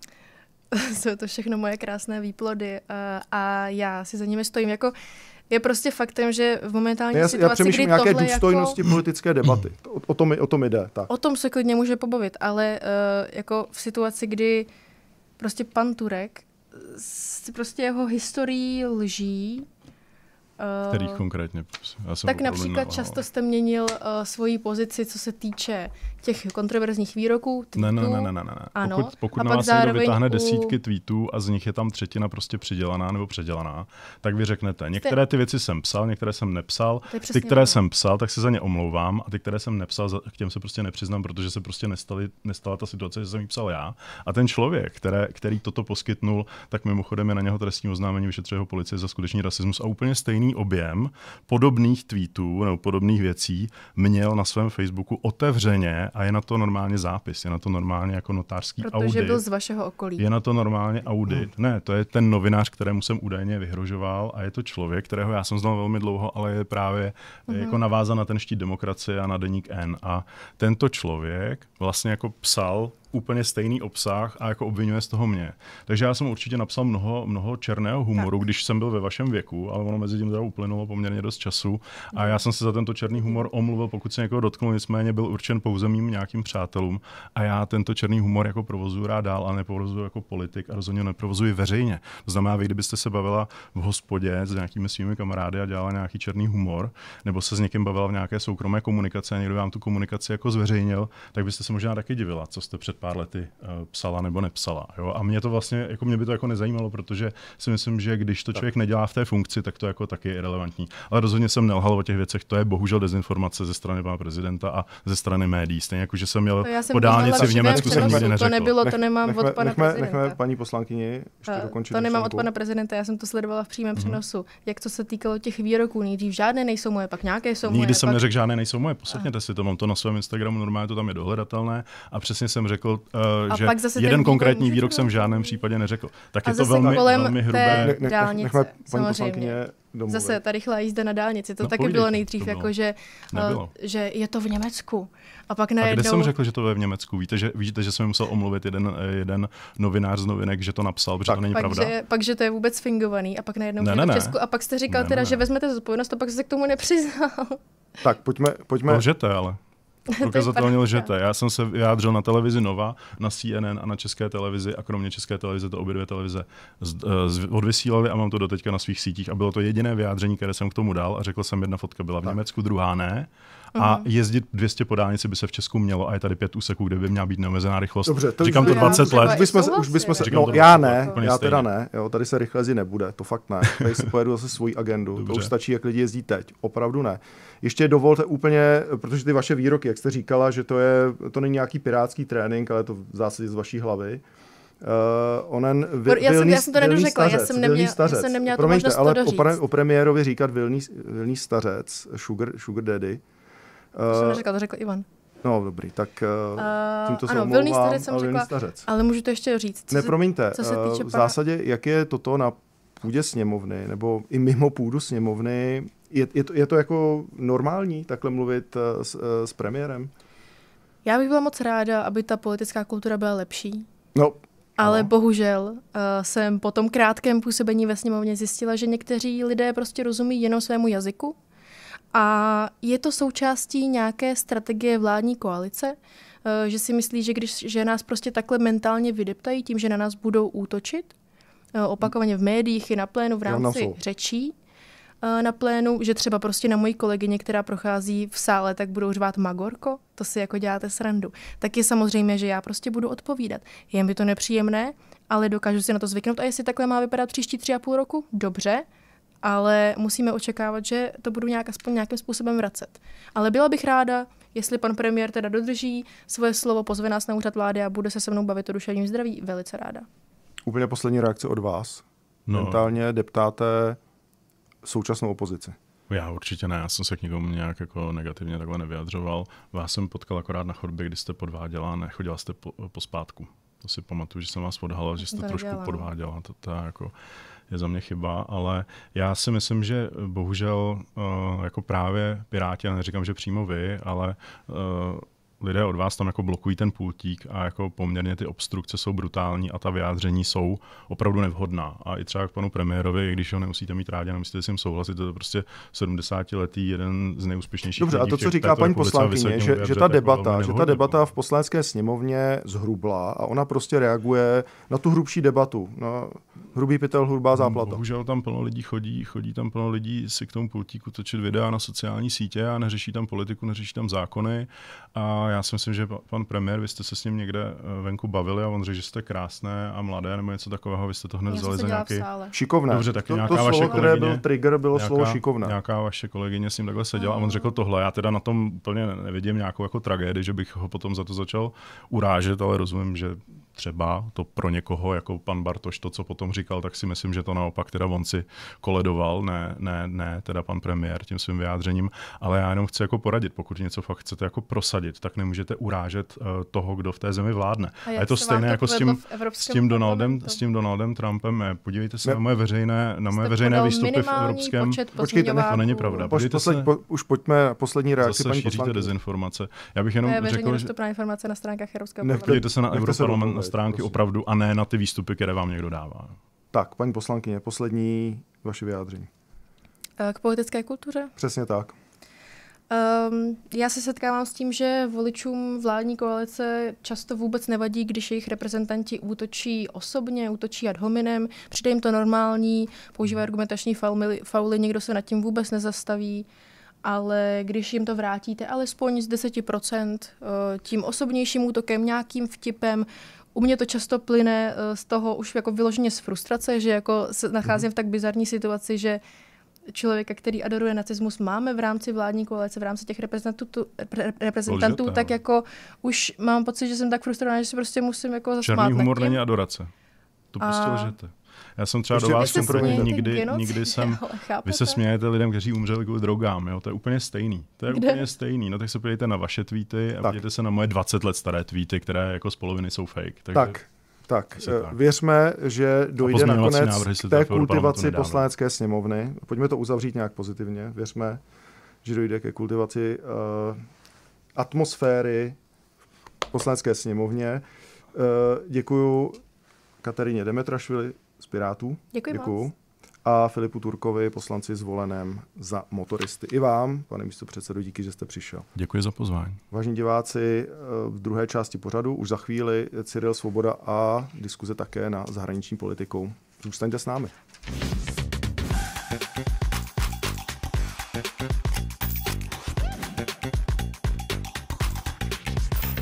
Jsou to všechno moje krásné výplody uh, a já si za nimi stojím. Jako, je prostě faktem, že v momentální já, situaci, já přemýšlím kdy nějaké tohle důstojnosti jako... politické debaty. O, o, tom, o tom jde. Tak. O tom se klidně může pobavit, ale uh, jako v situaci, kdy prostě pan Turek si prostě jeho historií lží, Kterých konkrétně? Já jsem tak například často jste měnil uh, svoji pozici, co se týče těch kontroverzních výroků, tweetů. Ne, ne, ne, ne, ne, ne. Ano. Pokud, pokud a na pak vás někdo vytáhne u... desítky tweetů a z nich je tam třetina prostě přidělaná nebo předělaná, tak vy řeknete, některé ty věci jsem psal, některé jsem nepsal, ty, které ono. jsem psal, tak se za ně omlouvám a ty, které jsem nepsal, k těm se prostě nepřiznám, protože se prostě nestali, nestala ta situace, že jsem jí psal já. A ten člověk, které, který toto poskytnul, tak mimochodem je na něho trestní oznámení, vyšetřuje ho policie za skutečný rasismus a úplně stejný objem podobných tweetů nebo podobných věcí měl na svém Facebooku otevřeně a je na to normálně zápis, je na to normálně jako notářský Protože audit. Protože byl z vašeho okolí. Je na to normálně audit. Ne, to je ten novinář, kterému jsem údajně vyhrožoval a je to člověk, kterého já jsem znal velmi dlouho, ale je právě mm-hmm. jako navázan na ten štít demokracie a na deník N. A tento člověk vlastně jako psal úplně stejný obsah a jako obvinuje z toho mě. Takže já jsem určitě napsal mnoho, mnoho černého humoru, tak. když jsem byl ve vašem věku, ale ono mezi tím teda uplynulo poměrně dost času a já jsem se za tento černý humor omluvil, pokud se někoho dotknul, nicméně byl určen pouze mým nějakým přátelům a já tento černý humor jako provozuju rád dál, ale neprovozuju jako politik a rozhodně neprovozuji veřejně. To znamená, vy kdybyste se bavila v hospodě s nějakými svými kamarády a dělala nějaký černý humor, nebo se s někým bavila v nějaké soukromé komunikaci a někdo vám tu komunikaci jako zveřejnil, tak byste se možná taky divila, co jste před pár lety uh, psala nebo nepsala. Jo? A mě to vlastně, jako mě by to jako nezajímalo, protože si myslím, že když to člověk nedělá v té funkci, tak to jako taky je relevantní. Ale rozhodně jsem nelhal o těch věcech, to je bohužel dezinformace ze strany pana prezidenta a ze strany médií. Stejně jako, že jsem měl po dálnici v Německu, jsem nikdy neřekl. To nebylo, to nemám nechme, od pana nechme, prezidenta. Nechme paní poslankyni ještě uh, dokončit. To nemám od pana prezidenta, já jsem to sledovala v přímém mm-hmm. přenosu. Jak to se týkalo těch výroků, nejdřív žádné nejsou moje, pak nějaké jsou moje. Nikdy jsem pak... neřekl, žádné nejsou moje. Poslechněte si to, mám to na svém Instagramu, normálně to tam je dohledatelné a přesně jsem řekl, uh, že jeden konkrétní výrok jsem v žádném případě neřekl. Tak je to velmi, velmi hrubé. Ne, dálnice, nechme paní poslankyně domluvit. Zase ta rychlá jízda na dálnici, to no, taky bylo nejdřív, bylo. Jako, že, uh, že je to v Německu. A pak najednou... A kde jsem řekl, že to je v Německu? Víte, že, víte, že jsem musel omluvit jeden, jeden novinář z novinek, že to napsal, protože tak. to není pak, pravda? Že, pak, že to je vůbec fingovaný a pak najednou ne, že ne, v Česku. A pak jste říkal ne, teda, ne. že vezmete zodpovědnost a pak se k tomu nepřiznal. Tak, pojďme... pojďme... Lžete, ale... Prokazatelně lžete. Já jsem se vyjádřil na televizi Nova, na C N N a na České televizi a kromě České televize to obě dvě televize z, z, odvysílali a mám to doteďka na svých sítích a bylo to jediné vyjádření, které jsem k tomu dal a řekl jsem, jedna fotka byla v tak. Německu, druhá ne. A jezdit dvě stě po dálnici by se v Česku mělo a je tady pět úseků, kde by měla být neomezená rychlost. Dobře, to říkám to dvacet let. Už bychom se, už bychom se, no, já ne, já teda ne, jo, tady se rychle jezdit nebude, to fakt ne. Tady si pojedu zase svoji agendu, dobře. To už stačí, jak lidi jezdí teď, opravdu ne. Ještě dovolte úplně, protože ty vaše výroky, jak jste říkala, že to je, to není nějaký pirátský trénink, ale to v zásadě z vaší hlavy. Uh, onen vi, já, vilný, jsem, já jsem to nedořekla, stařec, já jsem neměla, já jsem neměla tu možnost to doříct. Promiňte, ale o, o premiérovi říkat vilný, vilný stařec, sugar, sugar daddy. To jsem neřekla, to řekl Ivan. No dobrý, tak uh, tímto se ano, omlouvám. Vilný stařec jsem řekla, stařec. ale můžu to ještě říct. Co ne, se, promiňte, co se týče v zásadě, jak je toto na půdě sněmovny, nebo i mimo půdu sněmovny, je, je, to, je to jako normální takhle mluvit s, s premiérem? Já bych byla moc ráda, aby ta politická kultura byla lepší. No, ale ano. bohužel uh, jsem po tom krátkém působení ve sněmovně zjistila, že někteří lidé prostě rozumí jenom svému jazyku. A je to součástí nějaké strategie vládní koalice, uh, že si myslí, že když že nás prostě takhle mentálně vydeptají tím, že na nás budou útočit, uh, opakovaně v médiích i na plénu v rámci řečí, uh, na plénu, že třeba prostě na moji kolegyně, která prochází v sále, tak budou řvát Magorko, to si jako děláte srandu. Tak je samozřejmě, že já prostě budu odpovídat. Je mi to nepříjemné, ale dokážu si na to zvyknout a jestli takhle má vypadat příští tři a půl roku, dobře, ale musíme očekávat, že to budu nějak aspoň nějakým způsobem vracet. Ale byla bych ráda, jestli pan premiér teda dodrží svoje slovo, pozve nás na úřad vlády a bude se se mnou bavit o duševním zdraví, velice ráda. Úplně poslední reakce od vás. No. Mentálně deptáte současnou opozici. Já určitě ne, já jsem se k nikomu nějak jako negativně takhle nevyjadřoval. Vás jsem potkal akorát na chodbě, kdy jste podváděla a nechodila jste po, po spátku. To si pamatuju, že jsem vás odhalil, že jste to trošku dělala. podváděla. To, to jako je za mě chyba, ale já si myslím, že bohužel uh, jako právě Piráti, já neříkám, že přímo vy, ale uh, lidé od vás tam jako blokují ten pultík a jako poměrně ty obstrukce jsou brutální a ta vyjádření jsou opravdu nevhodná. A i třeba k panu premiérovi, i když ho nemusíte mít rádi a nemusíte s ním souhlasit, to je prostě sedmdesátiletý jeden z nejúspěšnějších Dobře, lidí a to, co říká paní poslankyně, že, že, ta debata, jako že ta debata v poslanecké sněmovně zhrubla a ona prostě reaguje na tu hrubší debatu, na hrubý pytel, hrubá záplata. Bohužel tam plno lidí chodí, chodí tam plno lidí si k tomu pultíku točit videa na sociální sítě a neřeší tam politiku, neřeší tam zákony. A já si myslím, že pan premiér, vy jste se s ním někde venku bavili a on řekl, že jste krásné a mladé nebo něco takového, vy jste to hned já vzali za nějaký... Šikovné. Dobře, tak to, nějaká to vaše slovo, kolegyně, které byl trigger, bylo nějaká, slovo šikovné. Nějaká vaše kolegyně s ním takhle seděla a on řekl tohle. Já teda na tom úplně nevidím nějakou jako tragédii, že bych ho potom za to začal urážet, ale rozumím, že třeba to pro někoho, jako pan Bartoš, to, co potom říkal, tak si myslím, že to naopak teda on si koledoval, ne, ne, ne teda pan premiér tím svým vyjádřením, ale já jenom chci jako poradit, pokud něco fakt chcete jako prosadit, tak nemůžete urážet uh, toho, kdo v té zemi vládne. A, a je to stejné to jako s tím, s tím Donaldem, s tím Donaldem Trumpem. Podívejte se ne. na moje veřejné, na moje veřejné výstupy v Evropském... Počkejte, to není pravda. Poš, posled, se, po, už pojďme poslední reakci paní poslankyně. Zase šíříte dezinformace. Já bych jenom to je veřejně řekl, dostupná informace na stránkách Evropského parlamentu. Podívejte se na Europarlament na stránky opravdu a ne na ty výstupy, které vám někdo dává. Tak, paní poslankyně, poslední vaše vyjádření. K politické kultuře? Přesně tak. Um, já se setkávám s tím, že voličům vládní koalice často vůbec nevadí, když jejich reprezentanti útočí osobně, útočí ad hominem, přijde jim to normální, používají argumentační fauly, fauly, někdo se nad tím vůbec nezastaví, ale když jim to vrátíte alespoň z deset procent tím osobnějším útokem, nějakým vtipem, u mě to často plyne z toho už jako vyloženě z frustrace, že jako se nacházím v tak bizarní situaci, že člověka, který adoruje nacismus, máme v rámci vládní koalice, v rámci těch reprezentantů, reprezentantů Lžete, tak jako už mám pocit, že jsem tak frustrovaná, že si prostě musím jako zasmát. Černý humor není adorace. To prostě a... lžete. Já jsem třeba do vás poprvé nikdy, nikdy jsem, vy se smějete lidem, kteří umřeli kvůli drogám, jo? To je úplně stejný. To je Kde? úplně stejný. No tak se podívejte na vaše tweety a podívejte se na moje dvacet let staré tweety, které jako z poloviny jsou fake. Takže... Tak. Tak, věřme, že dojde nakonec k té kultivaci poslanecké sněmovny. Pojďme to uzavřít nějak pozitivně. Věřme, že dojde ke kultivaci uh, atmosféry v poslanecké sněmovně. Uh, děkuju Kateřině Demetrašvili z Pirátů. Děkuji, děkuju. A Filipu Turkovi, poslanci zvoleném za motoristy. I vám, pane místopředsedo, díky, že jste přišel. Děkuji za pozvání. Vážení diváci, v druhé části pořadu už za chvíli Cyril Svoboda a diskuze také na zahraniční politikou. Zůstaňte s námi.